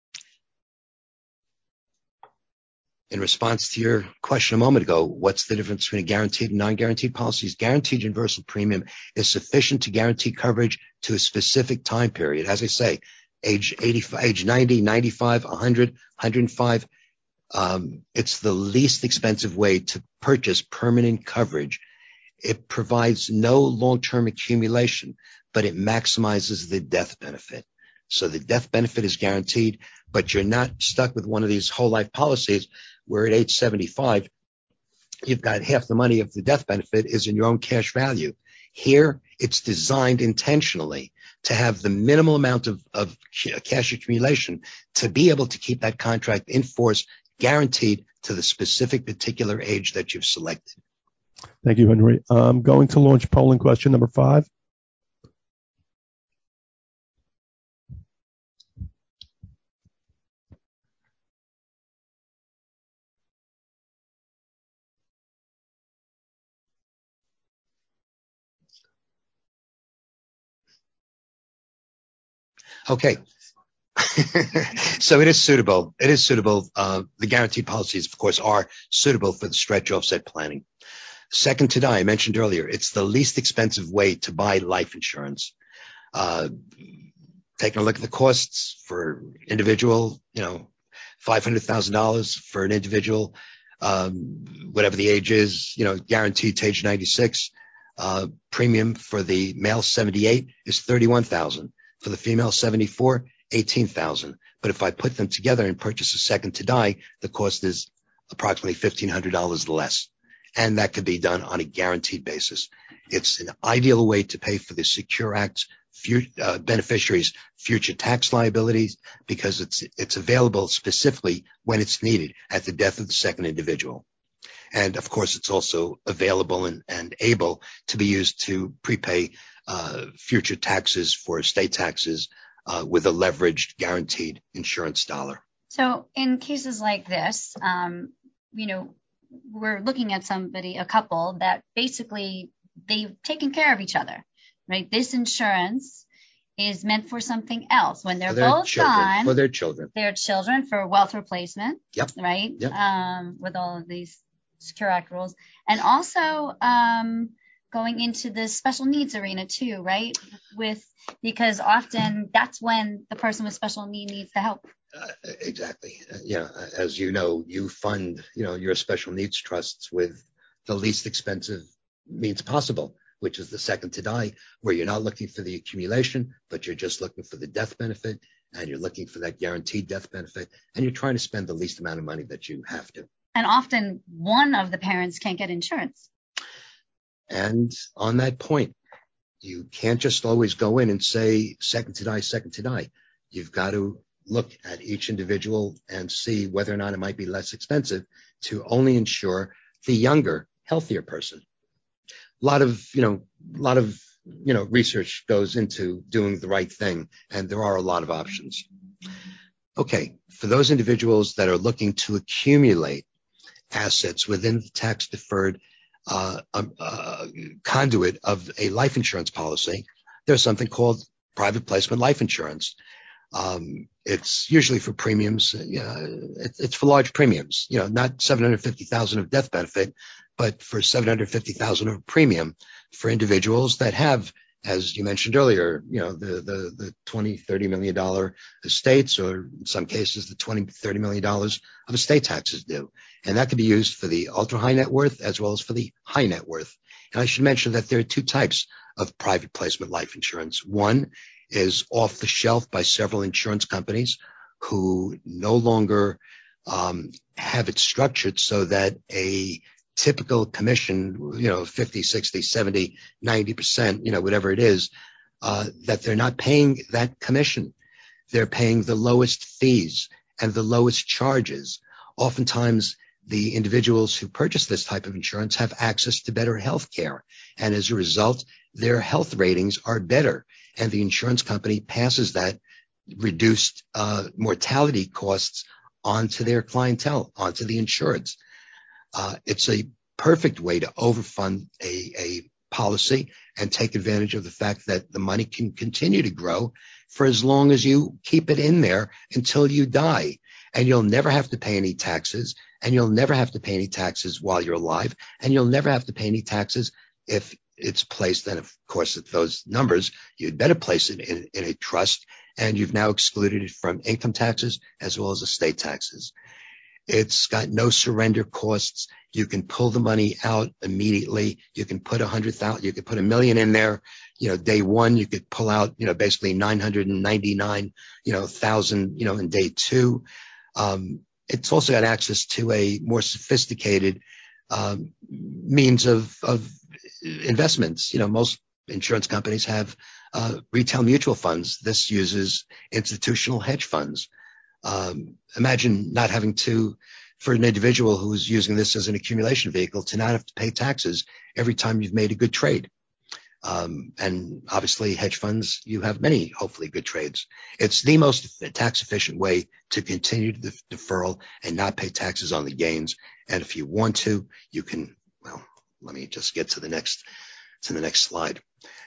in response to your question a moment ago, what's the difference between a guaranteed and non-guaranteed policies? Guaranteed universal premium is sufficient to guarantee coverage to a specific time period. As I say, age eighty-five, age ninety, ninety-five, one hundred, one hundred five. Um, it's the least expensive way to purchase permanent coverage. It provides no long-term accumulation, but it maximizes the death benefit. So the death benefit is guaranteed, but you're not stuck with one of these whole life policies where at age seventy-five, you've got half the money of the death benefit is in your own cash value. Here, it's designed intentionally to have the minimal amount of, of cash accumulation to be able to keep that contract in force, guaranteed to the specific particular age that you've selected. Thank you, Henry. I'm going to launch polling question number five. Okay. So it is suitable. It is suitable. Uh, the guaranteed policies, of course, are suitable for the stretch offset planning. Second to die, I mentioned earlier, it's the least expensive way to buy life insurance. Uh, taking a look at the costs for individual, you know, five hundred thousand dollars for an individual, um, whatever the age is, you know, guaranteed to age ninety-six. Uh, premium for the male seventy-eight is thirty-one thousand dollars. For the female seventy-four, eighteen thousand dollars. But if I put them together and purchase a second to die, the cost is approximately fifteen hundred dollars less. And that could be done on a guaranteed basis. It's an ideal way to pay for the Secure Act's future, uh, beneficiaries' future tax liabilities, because it's, it's available specifically when it's needed at the death of the second individual. And of course, it's also available and, and able to be used to prepay uh, future taxes for estate taxes uh, with a leveraged guaranteed insurance dollar. So in cases like this, um, you know, we're looking at somebody, a couple that basically they've taken care of each other, right? This insurance is meant for something else. When they're both children, gone, for their children, their children, for wealth replacement, yep. right? Yep. Um, with all of these Secure Act rules, and also um, going into the special needs arena too, right? With because often that's when the person with special need needs the help. Uh, exactly. Uh, yeah, as you know, you fund, you know, your special needs trusts with the least expensive means possible, which is the second to die, where you're not looking for the accumulation, but you're just looking for the death benefit, and you're looking for that guaranteed death benefit, and you're trying to spend the least amount of money that you have to. And often one of the parents can't get insurance. And on that point, you can't just always go in and say second to die, second to die. You've got to look at each individual and see whether or not it might be less expensive to only insure the younger, healthier person. A lot of, you know, a lot of, you know, research goes into doing the right thing, and there are a lot of options. Okay, for those individuals that are looking to accumulate assets within the tax-deferred uh, uh, conduit of a life insurance policy, there's something called private placement life insurance. Um, it's usually for premiums. Uh, it, it's for large premiums, you know, not seven hundred fifty thousand of death benefit, but for seven hundred fifty thousand of premium for individuals that have, as you mentioned earlier, you know, the, the, the twenty, thirty million dollar estates, or in some cases, the twenty, thirty million dollars of estate taxes due. And that can be used for the ultra high net worth as well as for the high net worth. And I should mention that there are two types of private placement life insurance. One is off the shelf by several insurance companies who no longer um, have it structured so that a typical commission, you know, fifty, sixty, seventy, ninety percent, you know, whatever it is, uh, that they're not paying that commission. They're paying the lowest fees and the lowest charges. Oftentimes, the individuals who purchase this type of insurance have access to better health care. And as a result, their health ratings are better. And the insurance company passes that reduced uh, mortality costs onto their clientele, onto the insureds. Uh, it's a perfect way to overfund a, a policy and take advantage of the fact that the money can continue to grow for as long as you keep it in there until you die. And you'll never have to pay any taxes, and you'll never have to pay any taxes while you're alive, and you'll never have to pay any taxes if it's placed. And of course, at those numbers, you'd better place it in, in a trust, and you've now excluded it from income taxes as well as estate taxes. It's got no surrender costs. You can pull the money out immediately. You can put a hundred thousand, you could put a million in there. You know, day one, you could pull out, you know, basically nine hundred ninety-nine, you know, thousand, you know, in day two. Um, it's also got access to a more sophisticated um, means of, of investments. You know, most insurance companies have uh, retail mutual funds. This uses institutional hedge funds. Um, imagine not having to, for an individual who's using this as an accumulation vehicle, to not have to pay taxes every time you've made a good trade. Um, and obviously hedge funds, you have many, hopefully, good trades. It's the most tax efficient way to continue the deferral and not pay taxes on the gains. And if you want to, you can, well, let me just get to the next, to the next slide.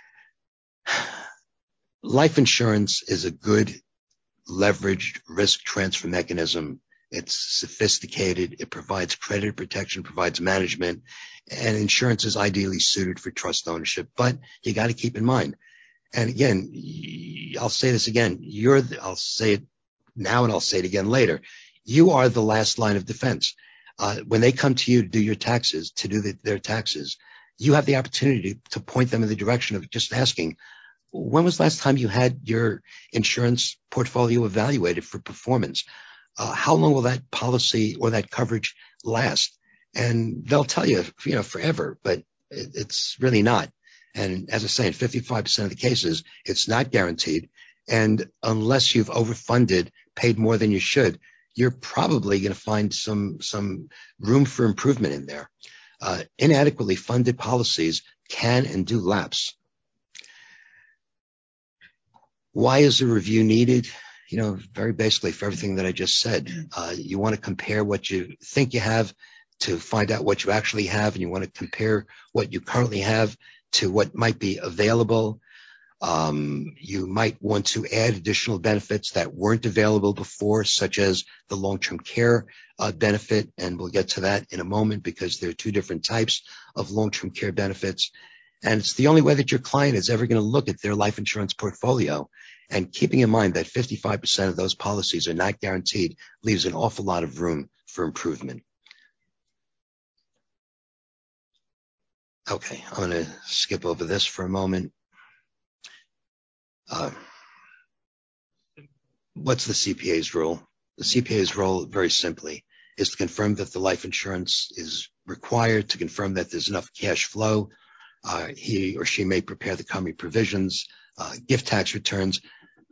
Life insurance is a good leveraged risk transfer mechanism. It's sophisticated. It provides credit protection, provides management, and insurance is ideally suited for trust ownership. But you got to keep in mind, and again, I'll say this again, you're, the, I'll say it now and I'll say it again later. You are the last line of defense. Uh, when they come to you to do your taxes, to do the, their taxes, you have the opportunity to, to point them in the direction of just asking, when was the last time you had your insurance portfolio evaluated for performance? Uh, how long will that policy or that coverage last? And they'll tell you, you know, forever, but it, it's really not. And as I say, in fifty-five percent of the cases, it's not guaranteed. And unless you've overfunded, paid more than you should, you're probably going to find some, some room for improvement in there. Uh, inadequately funded policies can and do lapse. Why is a review needed? You know, very basically for everything that I just said. Uh, you want to compare what you think you have to find out what you actually have, and you want to compare what you currently have to what might be available. Um, you might want to add additional benefits that weren't available before, such as the long-term care uh, benefit, and we'll get to that in a moment because there are two different types of long-term care benefits. And it's the only way that your client is ever going to look at their life insurance portfolio. And keeping in mind that fifty-five percent of those policies are not guaranteed leaves an awful lot of room for improvement. Okay, I'm going to skip over this for a moment. Uh, what's the C P A's role? The C P A's role, very simply, is to confirm that the life insurance is required, to confirm that there's enough cash flow. Uh, he or she may prepare the company provisions, uh, gift tax returns,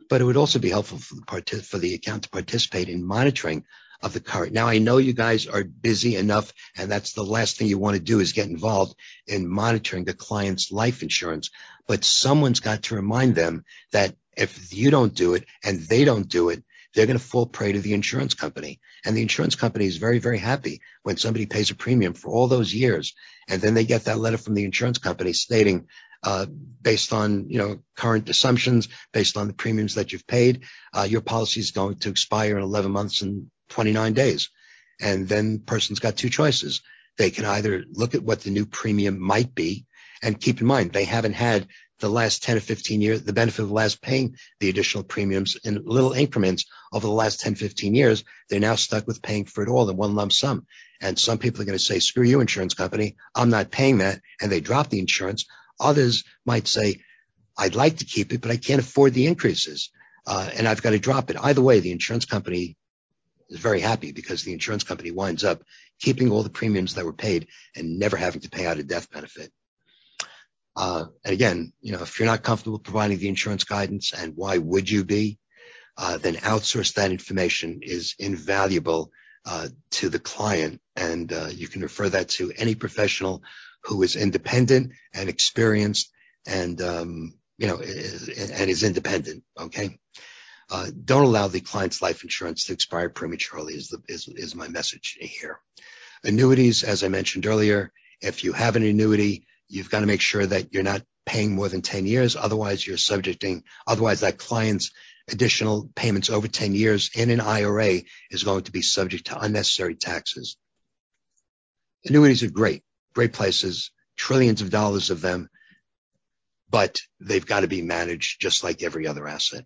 but it would also be helpful for the, part- for the account to participate in monitoring of the current. Now, I know you guys are busy enough, and that's the last thing you want to do is get involved in monitoring the client's life insurance. But someone's got to remind them that if you don't do it and they don't do it, they're going to fall prey to the insurance company. And the insurance company is very, very happy when somebody pays a premium for all those years, and then they get that letter from the insurance company stating, uh, based on, you know, current assumptions, based on the premiums that you've paid, uh, your policy is going to expire in eleven months and twenty-nine days. And then the person's got two choices. They can either look at what the new premium might be, and keep in mind, they haven't had the last ten or fifteen years, the benefit of the last paying the additional premiums in little increments over the last ten, fifteen years. They're now stuck with paying for it all in one lump sum. And some people are going to say, screw you, insurance company, I'm not paying that. And they drop the insurance. Others might say, I'd like to keep it, but I can't afford the increases. Uh, and I've got to drop it. Either way, the insurance company is very happy because the insurance company winds up keeping all the premiums that were paid and never having to pay out a death benefit. Uh, and again, you know, if you're not comfortable providing the insurance guidance, and why would you be, uh, then outsource that information is invaluable uh, to the client. And uh, you can refer that to any professional who is independent and experienced and, um, you know, is, and is independent. Okay. Uh, don't allow the client's life insurance to expire prematurely is, the, is, is my message here. Annuities, as I mentioned earlier, if you have an annuity, you've got to make sure that you're not paying more than ten years. Otherwise, you're subjecting, otherwise that client's additional payments over ten years in an I R A is going to be subject to unnecessary taxes. Annuities are great, great places, trillions of dollars of them, but they've got to be managed just like every other asset.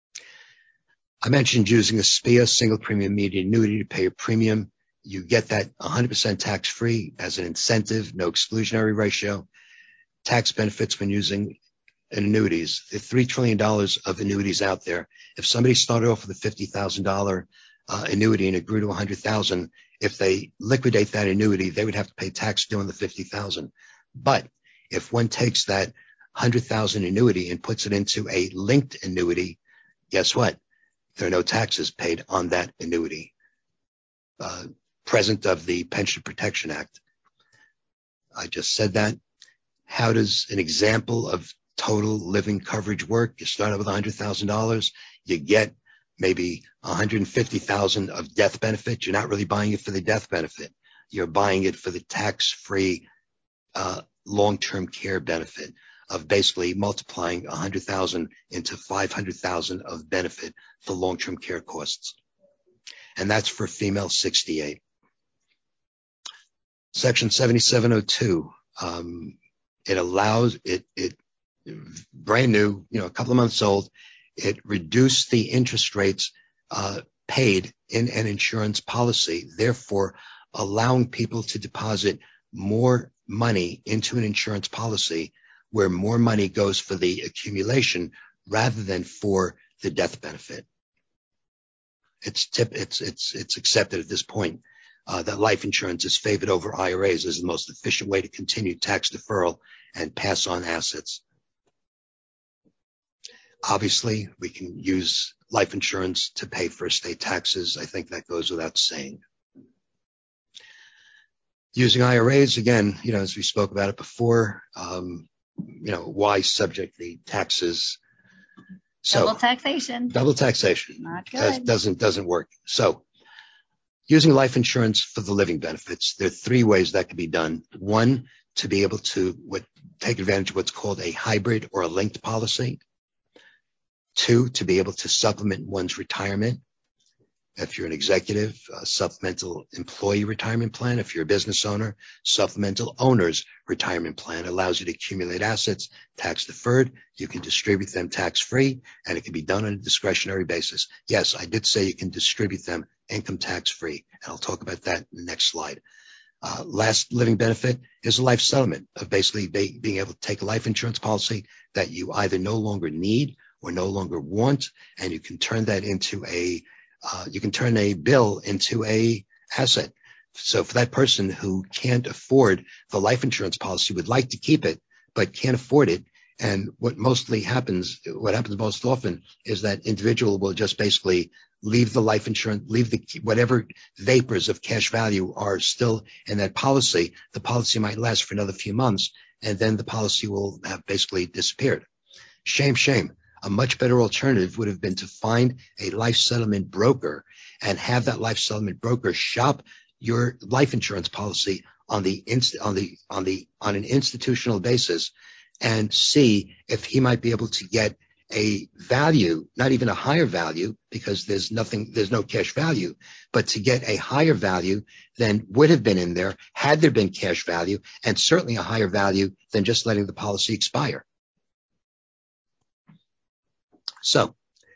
I mentioned using a S P I A, single premium immediate annuity, to pay a premium. You get that one hundred percent tax-free as an incentive, no exclusionary ratio. Tax benefits when using annuities. The three trillion dollars of annuities out there. If somebody started off with a fifty thousand dollars uh, annuity and it grew to one hundred thousand dollars, if they liquidate that annuity, they would have to pay tax due on the fifty thousand dollars. But if one takes that one hundred thousand dollars annuity and puts it into a linked annuity, guess what? There are no taxes paid on that annuity. Uh, present of the Pension Protection Act. I just said that. How does an example of total living coverage work? You start out with one hundred thousand dollars. You get maybe one hundred fifty thousand dollars of death benefit. You're not really buying it for the death benefit. You're buying it for the tax-free uh, long-term care benefit of basically multiplying one hundred thousand dollars into five hundred thousand dollars of benefit for long-term care costs. And that's for female sixty-eight. Section seventy-seven oh two, um, it allows it, it brand new, you know, a couple of months old. It reduced the interest rates uh, paid in an insurance policy, therefore allowing people to deposit more money into an insurance policy where more money goes for the accumulation rather than for the death benefit. It's tip, it's, it's, it's accepted at this point uh, that life insurance is favored over I R As as the most efficient way to continue tax deferral and pass on assets. Obviously, we can use life insurance to pay for estate taxes. I think that goes without saying. Using I R As, again, you know, as we spoke about it before, um, you know, why subject the taxes? So, double taxation. Double taxation. Not good. Doesn't, doesn't work. So using life insurance for the living benefits, there are three ways that can be done. One, to be able to what, take advantage of what's called a hybrid or a linked policy. Two, to be able to supplement one's retirement. If you're an executive, a supplemental employee retirement plan. If you're a business owner, supplemental owner's retirement plan allows you to accumulate assets tax deferred. You can distribute them tax free, and it can be done on a discretionary basis. Yes, I did say you can distribute them income tax free, and I'll talk about that in the next slide. Uh, last living benefit is a life settlement of basically be, being able to take a life insurance policy that you either no longer need or no longer want, and you can turn that into a Uh, you can turn a bill into a asset. So for that person who can't afford the life insurance policy, would like to keep it, but can't afford it, And what mostly happens, what happens most often is that individual will just basically leave the life insurance, leave the whatever vapors of cash value are still in that policy. The policy might last for another few months, and then the policy will have basically disappeared. Shame, shame. A much better alternative would have been to find a life settlement broker and have that life settlement broker shop your life insurance policy on the inst- on the on the on an institutional basis, and see if he might be able to get a value, not even a higher value, because there's nothing, there's no cash value, but to get a higher value than would have been in there had there been cash value, and certainly a higher value than just letting the policy expire. So,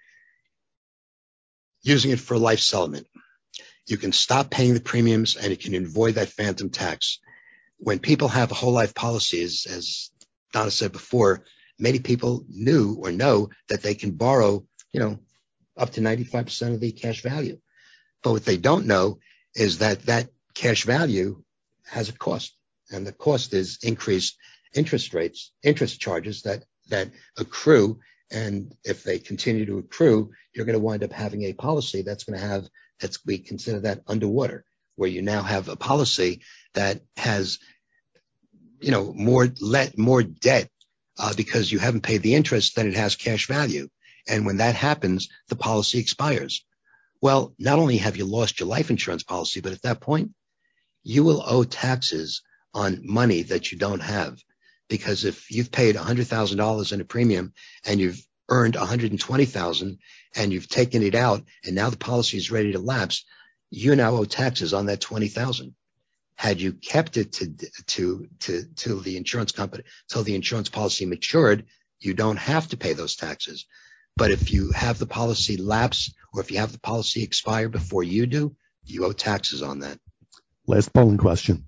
using it for life settlement, you can stop paying the premiums and you can avoid that phantom tax. When people have whole life policies, as Donna said before, many people knew or know that they can borrow, you know, up to ninety-five percent of the cash value. But what they don't know is that that cash value has a cost, and the cost is increased interest rates, interest charges that, that accrue. And if they continue to accrue, you're going to wind up having a policy that's going to have, that's, we consider that underwater, where you now have a policy that has, you know, more let more debt uh, because you haven't paid the interest than it has cash value. And when that happens, the policy expires. Well, not only have you lost your life insurance policy, but at that point, you will owe taxes on money that you don't have. Because if you've paid one hundred thousand dollars in a premium and you've earned one hundred twenty thousand dollars and you've taken it out and now the policy is ready to lapse, you now owe taxes on that twenty thousand dollars. Had you kept it to, to, to, to the insurance company till the insurance policy matured, you don't have to pay those taxes. But if you have the policy lapse or if you have the policy expire before you do, you owe taxes on that. Last polling question.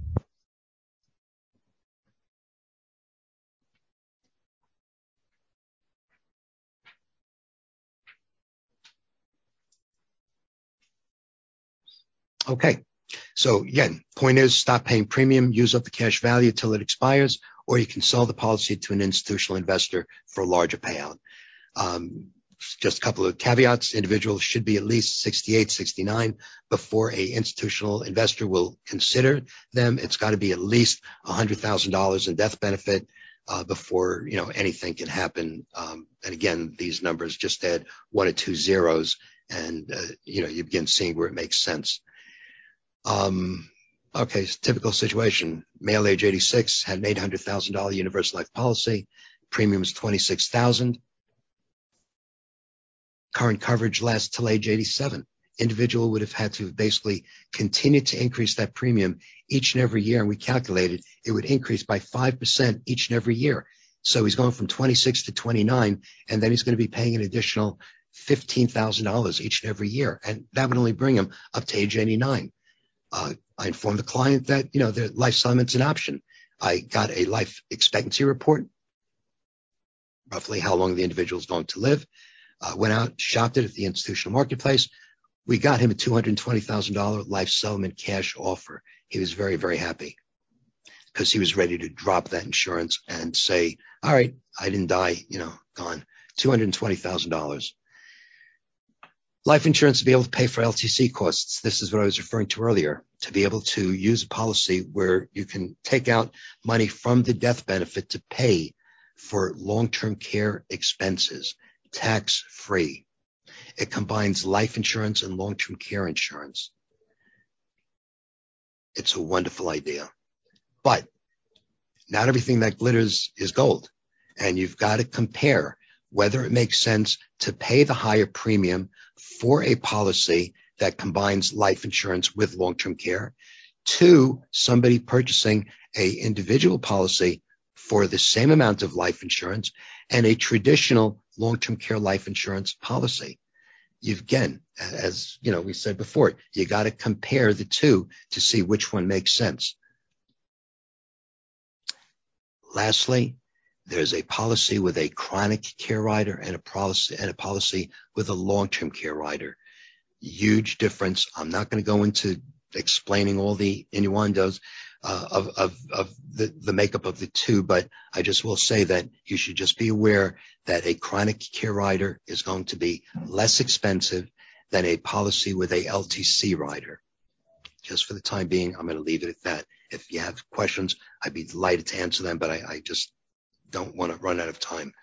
Okay. So again, point is stop paying premium, use up the cash value till it expires, or you can sell the policy to an institutional investor for a larger payout. Um, just a couple of caveats. Individuals should be at least sixty-eight, sixty-nine before a institutional investor will consider them. It's got to be at least one hundred thousand dollars in death benefit uh, before, you know, anything can happen. Um, and again, these numbers just add one or two zeros and, uh, you know, you begin seeing where it makes sense. Um, okay, typical situation. Male, age eighty-six, had an eight hundred thousand dollars universal life policy. Premium is twenty-six thousand dollars. Current coverage lasts till age eighty-seven. Individual would have had to basically continue to increase that premium each and every year. And we calculated it would increase by five percent each and every year. So he's going from twenty-six to twenty-nine, and then he's going to be paying an additional fifteen thousand dollars each and every year. And that would only bring him up to age eighty-nine. Uh, I informed the client that, you know, the life settlement's an option. I got a life expectancy report, roughly how long the individual is going to live. Uh, went out, shopped it at the institutional marketplace. We got him a two hundred twenty thousand dollars life settlement cash offer. He was very, very happy because he was ready to drop that insurance and say, all right, I didn't die, you know, gone. two hundred twenty thousand dollars. Life insurance to be able to pay for L T C costs. This is what I was referring to earlier, to be able to use a policy where you can take out money from the death benefit to pay for long-term care expenses, tax-free. It combines life insurance and long-term care insurance. It's a wonderful idea. But not everything that glitters is gold. And you've got to compare whether it makes sense to pay the higher premium for a policy that combines life insurance with long-term care to somebody purchasing a individual policy for the same amount of life insurance and a traditional long-term care life insurance policy. You've, again, as you know, we said before, you got to compare the two to see which one makes sense. Lastly, there's a policy with a chronic care rider and a policy and a policy with a long-term care rider. Huge difference. I'm not going to go into explaining all the innuendos, uh, of, of, of the, the makeup of the two, but I just will say that you should just be aware that a chronic care rider is going to be less expensive than a policy with a L T C rider. Just for the time being, I'm going to leave it at that. If you have questions, I'd be delighted to answer them, but I, I just don't want to run out of time.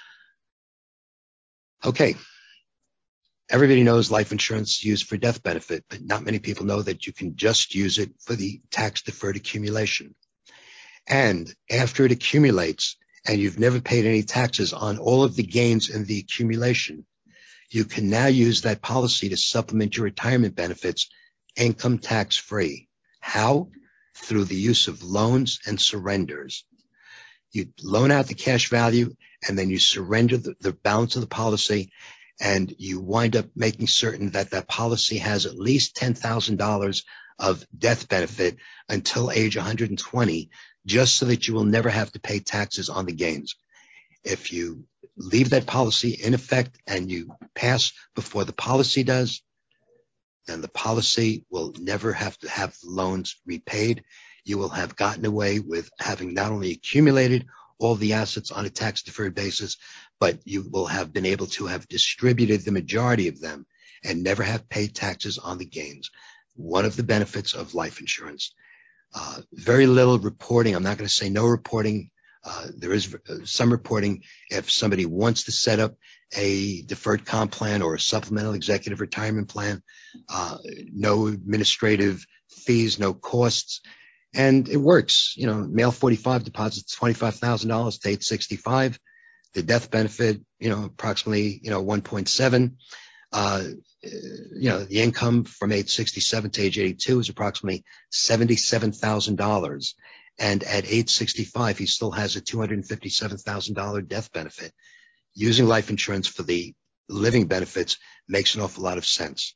Okay. Everybody knows life insurance is used for death benefit, but not many people know that you can just use it for the tax-deferred accumulation. And after it accumulates and you've never paid any taxes on all of the gains in the accumulation, you can now use that policy to supplement your retirement benefits income tax-free. How? Through the use of loans and surrenders. You loan out the cash value and then you surrender the, the balance of the policy, and you wind up making certain that that policy has at least ten thousand dollars of death benefit until age one hundred twenty, just so that you will never have to pay taxes on the gains. If you leave that policy in effect and you pass before the policy does, then the policy will never have to have loans repaid. You will have gotten away with having not only accumulated all the assets on a tax-deferred basis, but you will have been able to have distributed the majority of them and never have paid taxes on the gains. One of the benefits of life insurance. Uh, very little reporting. I'm not going to say no reporting. Uh, there is some reporting if somebody wants to set up a deferred comp plan or a supplemental executive retirement plan. Uh, no administrative fees, no costs. And it works. You know, male forty-five deposits twenty-five thousand dollars to age sixty-five. The death benefit, you know, approximately, you know, one point seven. Uh, you know, the income from age sixty-seven to age eighty-two is approximately seventy-seven thousand dollars. And at age sixty-five, he still has a two hundred fifty-seven thousand dollars death benefit. Using life insurance for the living benefits makes an awful lot of sense.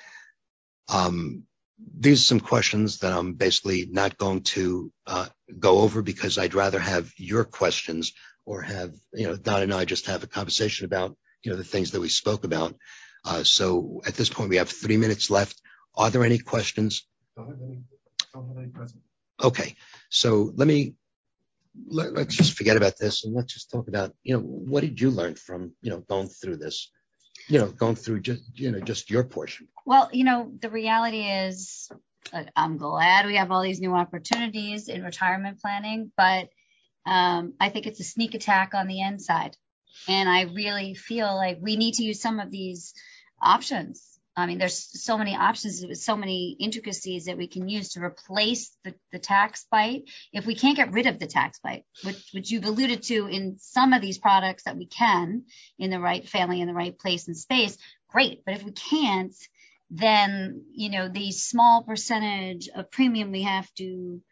Um, These are some questions that I'm basically not going to uh, go over because I'd rather have your questions or have, you know, Don and I just have a conversation about, you know, the things that we spoke about. Uh, so at this point, we have three minutes left. Are there any questions? Don't have any, don't have any present. Okay. So let me, let, let's just forget about this and let's just talk about, you know, what did you learn from, you know, going through this? You know, going through just, you know, just your portion. Well, you know, the reality is uh, I'm glad we have all these new opportunities in retirement planning, but um, I think it's a sneak attack on the inside. And I really feel like we need to use some of these options. I mean, there's so many options, so many intricacies that we can use to replace the, the tax bite. If we can't get rid of the tax bite, which, which you've alluded to in some of these products that we can in the right family, in the right place and space, great. But if we can't, then, you know, the small percentage of premium we have to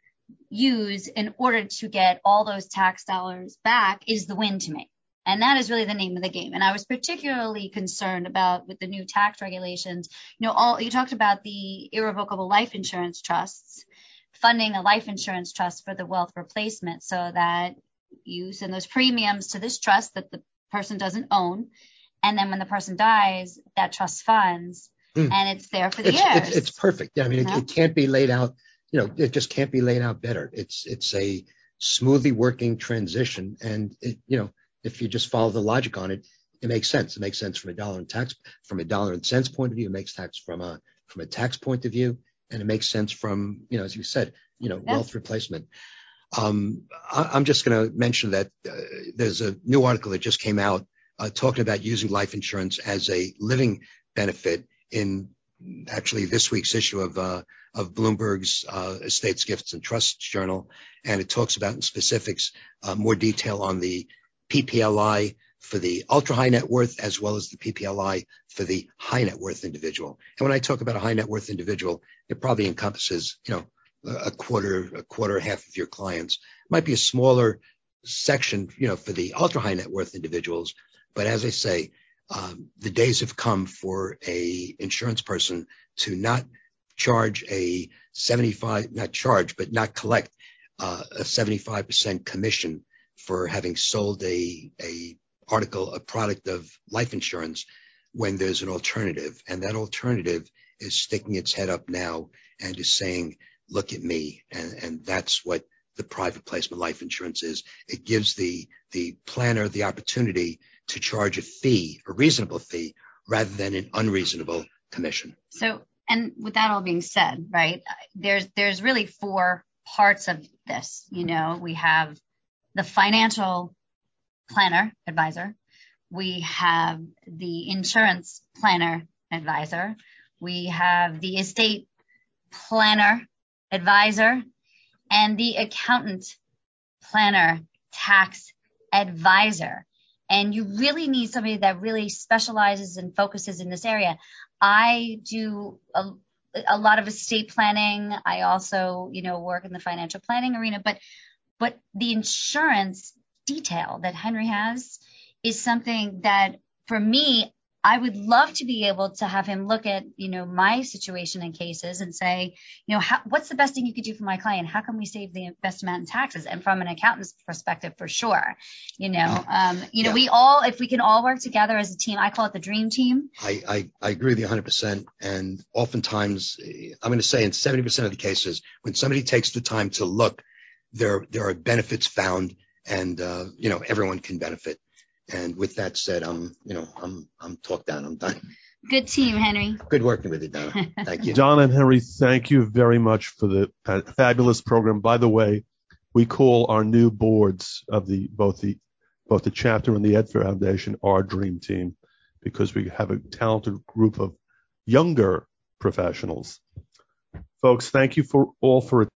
use in order to get all those tax dollars back is the win to me. And that is really the name of the game. And I was particularly concerned about with the new tax regulations, you know, all you talked about the irrevocable life insurance trusts, funding a life insurance trust for the wealth replacement so that you send those premiums to this trust that the person doesn't own. And then when the person dies, that trust funds mm. and it's there for the it's, heirs. It's, it's perfect. Yeah, I mean, it, it can't be laid out, you know, it just can't be laid out better. It's, it's a smoothly working transition. And, it, you know, if you just follow the logic on it, it makes sense. It makes sense from a dollar and tax, from a dollar and cents point of view. It makes tax from a from a tax point of view, and it makes sense from, you know, as you said, you know, yeah. wealth replacement. Um, I, I'm just going to mention that uh, there's a new article that just came out uh, talking about using life insurance as a living benefit in actually this week's issue of uh, of Bloomberg's uh, Estates, Gifts, and Trusts Journal, and it talks about in specifics uh, more detail on the P P L I for the ultra high net worth as well as the P P L I for the high net worth individual. And when I talk about a high net worth individual, it probably encompasses, you know, a quarter, a quarter, half of your clients. It might be a smaller section, you know, for the ultra high net worth individuals. But as I say, um, the days have come for a insurance person to not charge a seventy-five, not charge, but not collect uh, a seventy-five percent commission for having sold a, a article, a product of life insurance when there's an alternative. And that alternative is sticking its head up now and is saying look at me. And, and that's what the private placement life insurance is. It gives the, the planner the opportunity to charge a fee, a reasonable fee, rather than an unreasonable commission. So, and with that all being said, right, there's, there's really four parts of this. You know, we have the financial planner advisor. We have the insurance planner advisor. We have the estate planner advisor and the accountant planner tax advisor. And you really need somebody that really specializes and focuses in this area. I do a, a lot of estate planning. I also, you know, work in the financial planning arena, but, but the insurance detail that Henry has is something that for me, I would love to be able to have him look at, you know, my situation and cases and say, you know, how, what's the best thing you could do for my client? How can we save the best amount in taxes? And from an accountant's perspective, for sure, you know, um, you know, yeah. we all, if we can all work together as a team, I call it the dream team. I, I, I agree with you one hundred percent. And oftentimes, I'm going to say in seventy percent of the cases, when somebody takes the time to look, there, there are benefits found, and, uh, you know, everyone can benefit. And with that said, I'm, you know, I'm, I'm talked down. I'm done. Good team, Henry. Good working with you, Donna. Thank you. Donna and Henry, thank you very much for the fabulous program. By the way, we call our new boards of the both the both the chapter and the Ed Foundation our dream team, because we have a talented group of younger professionals. Folks, thank you for all for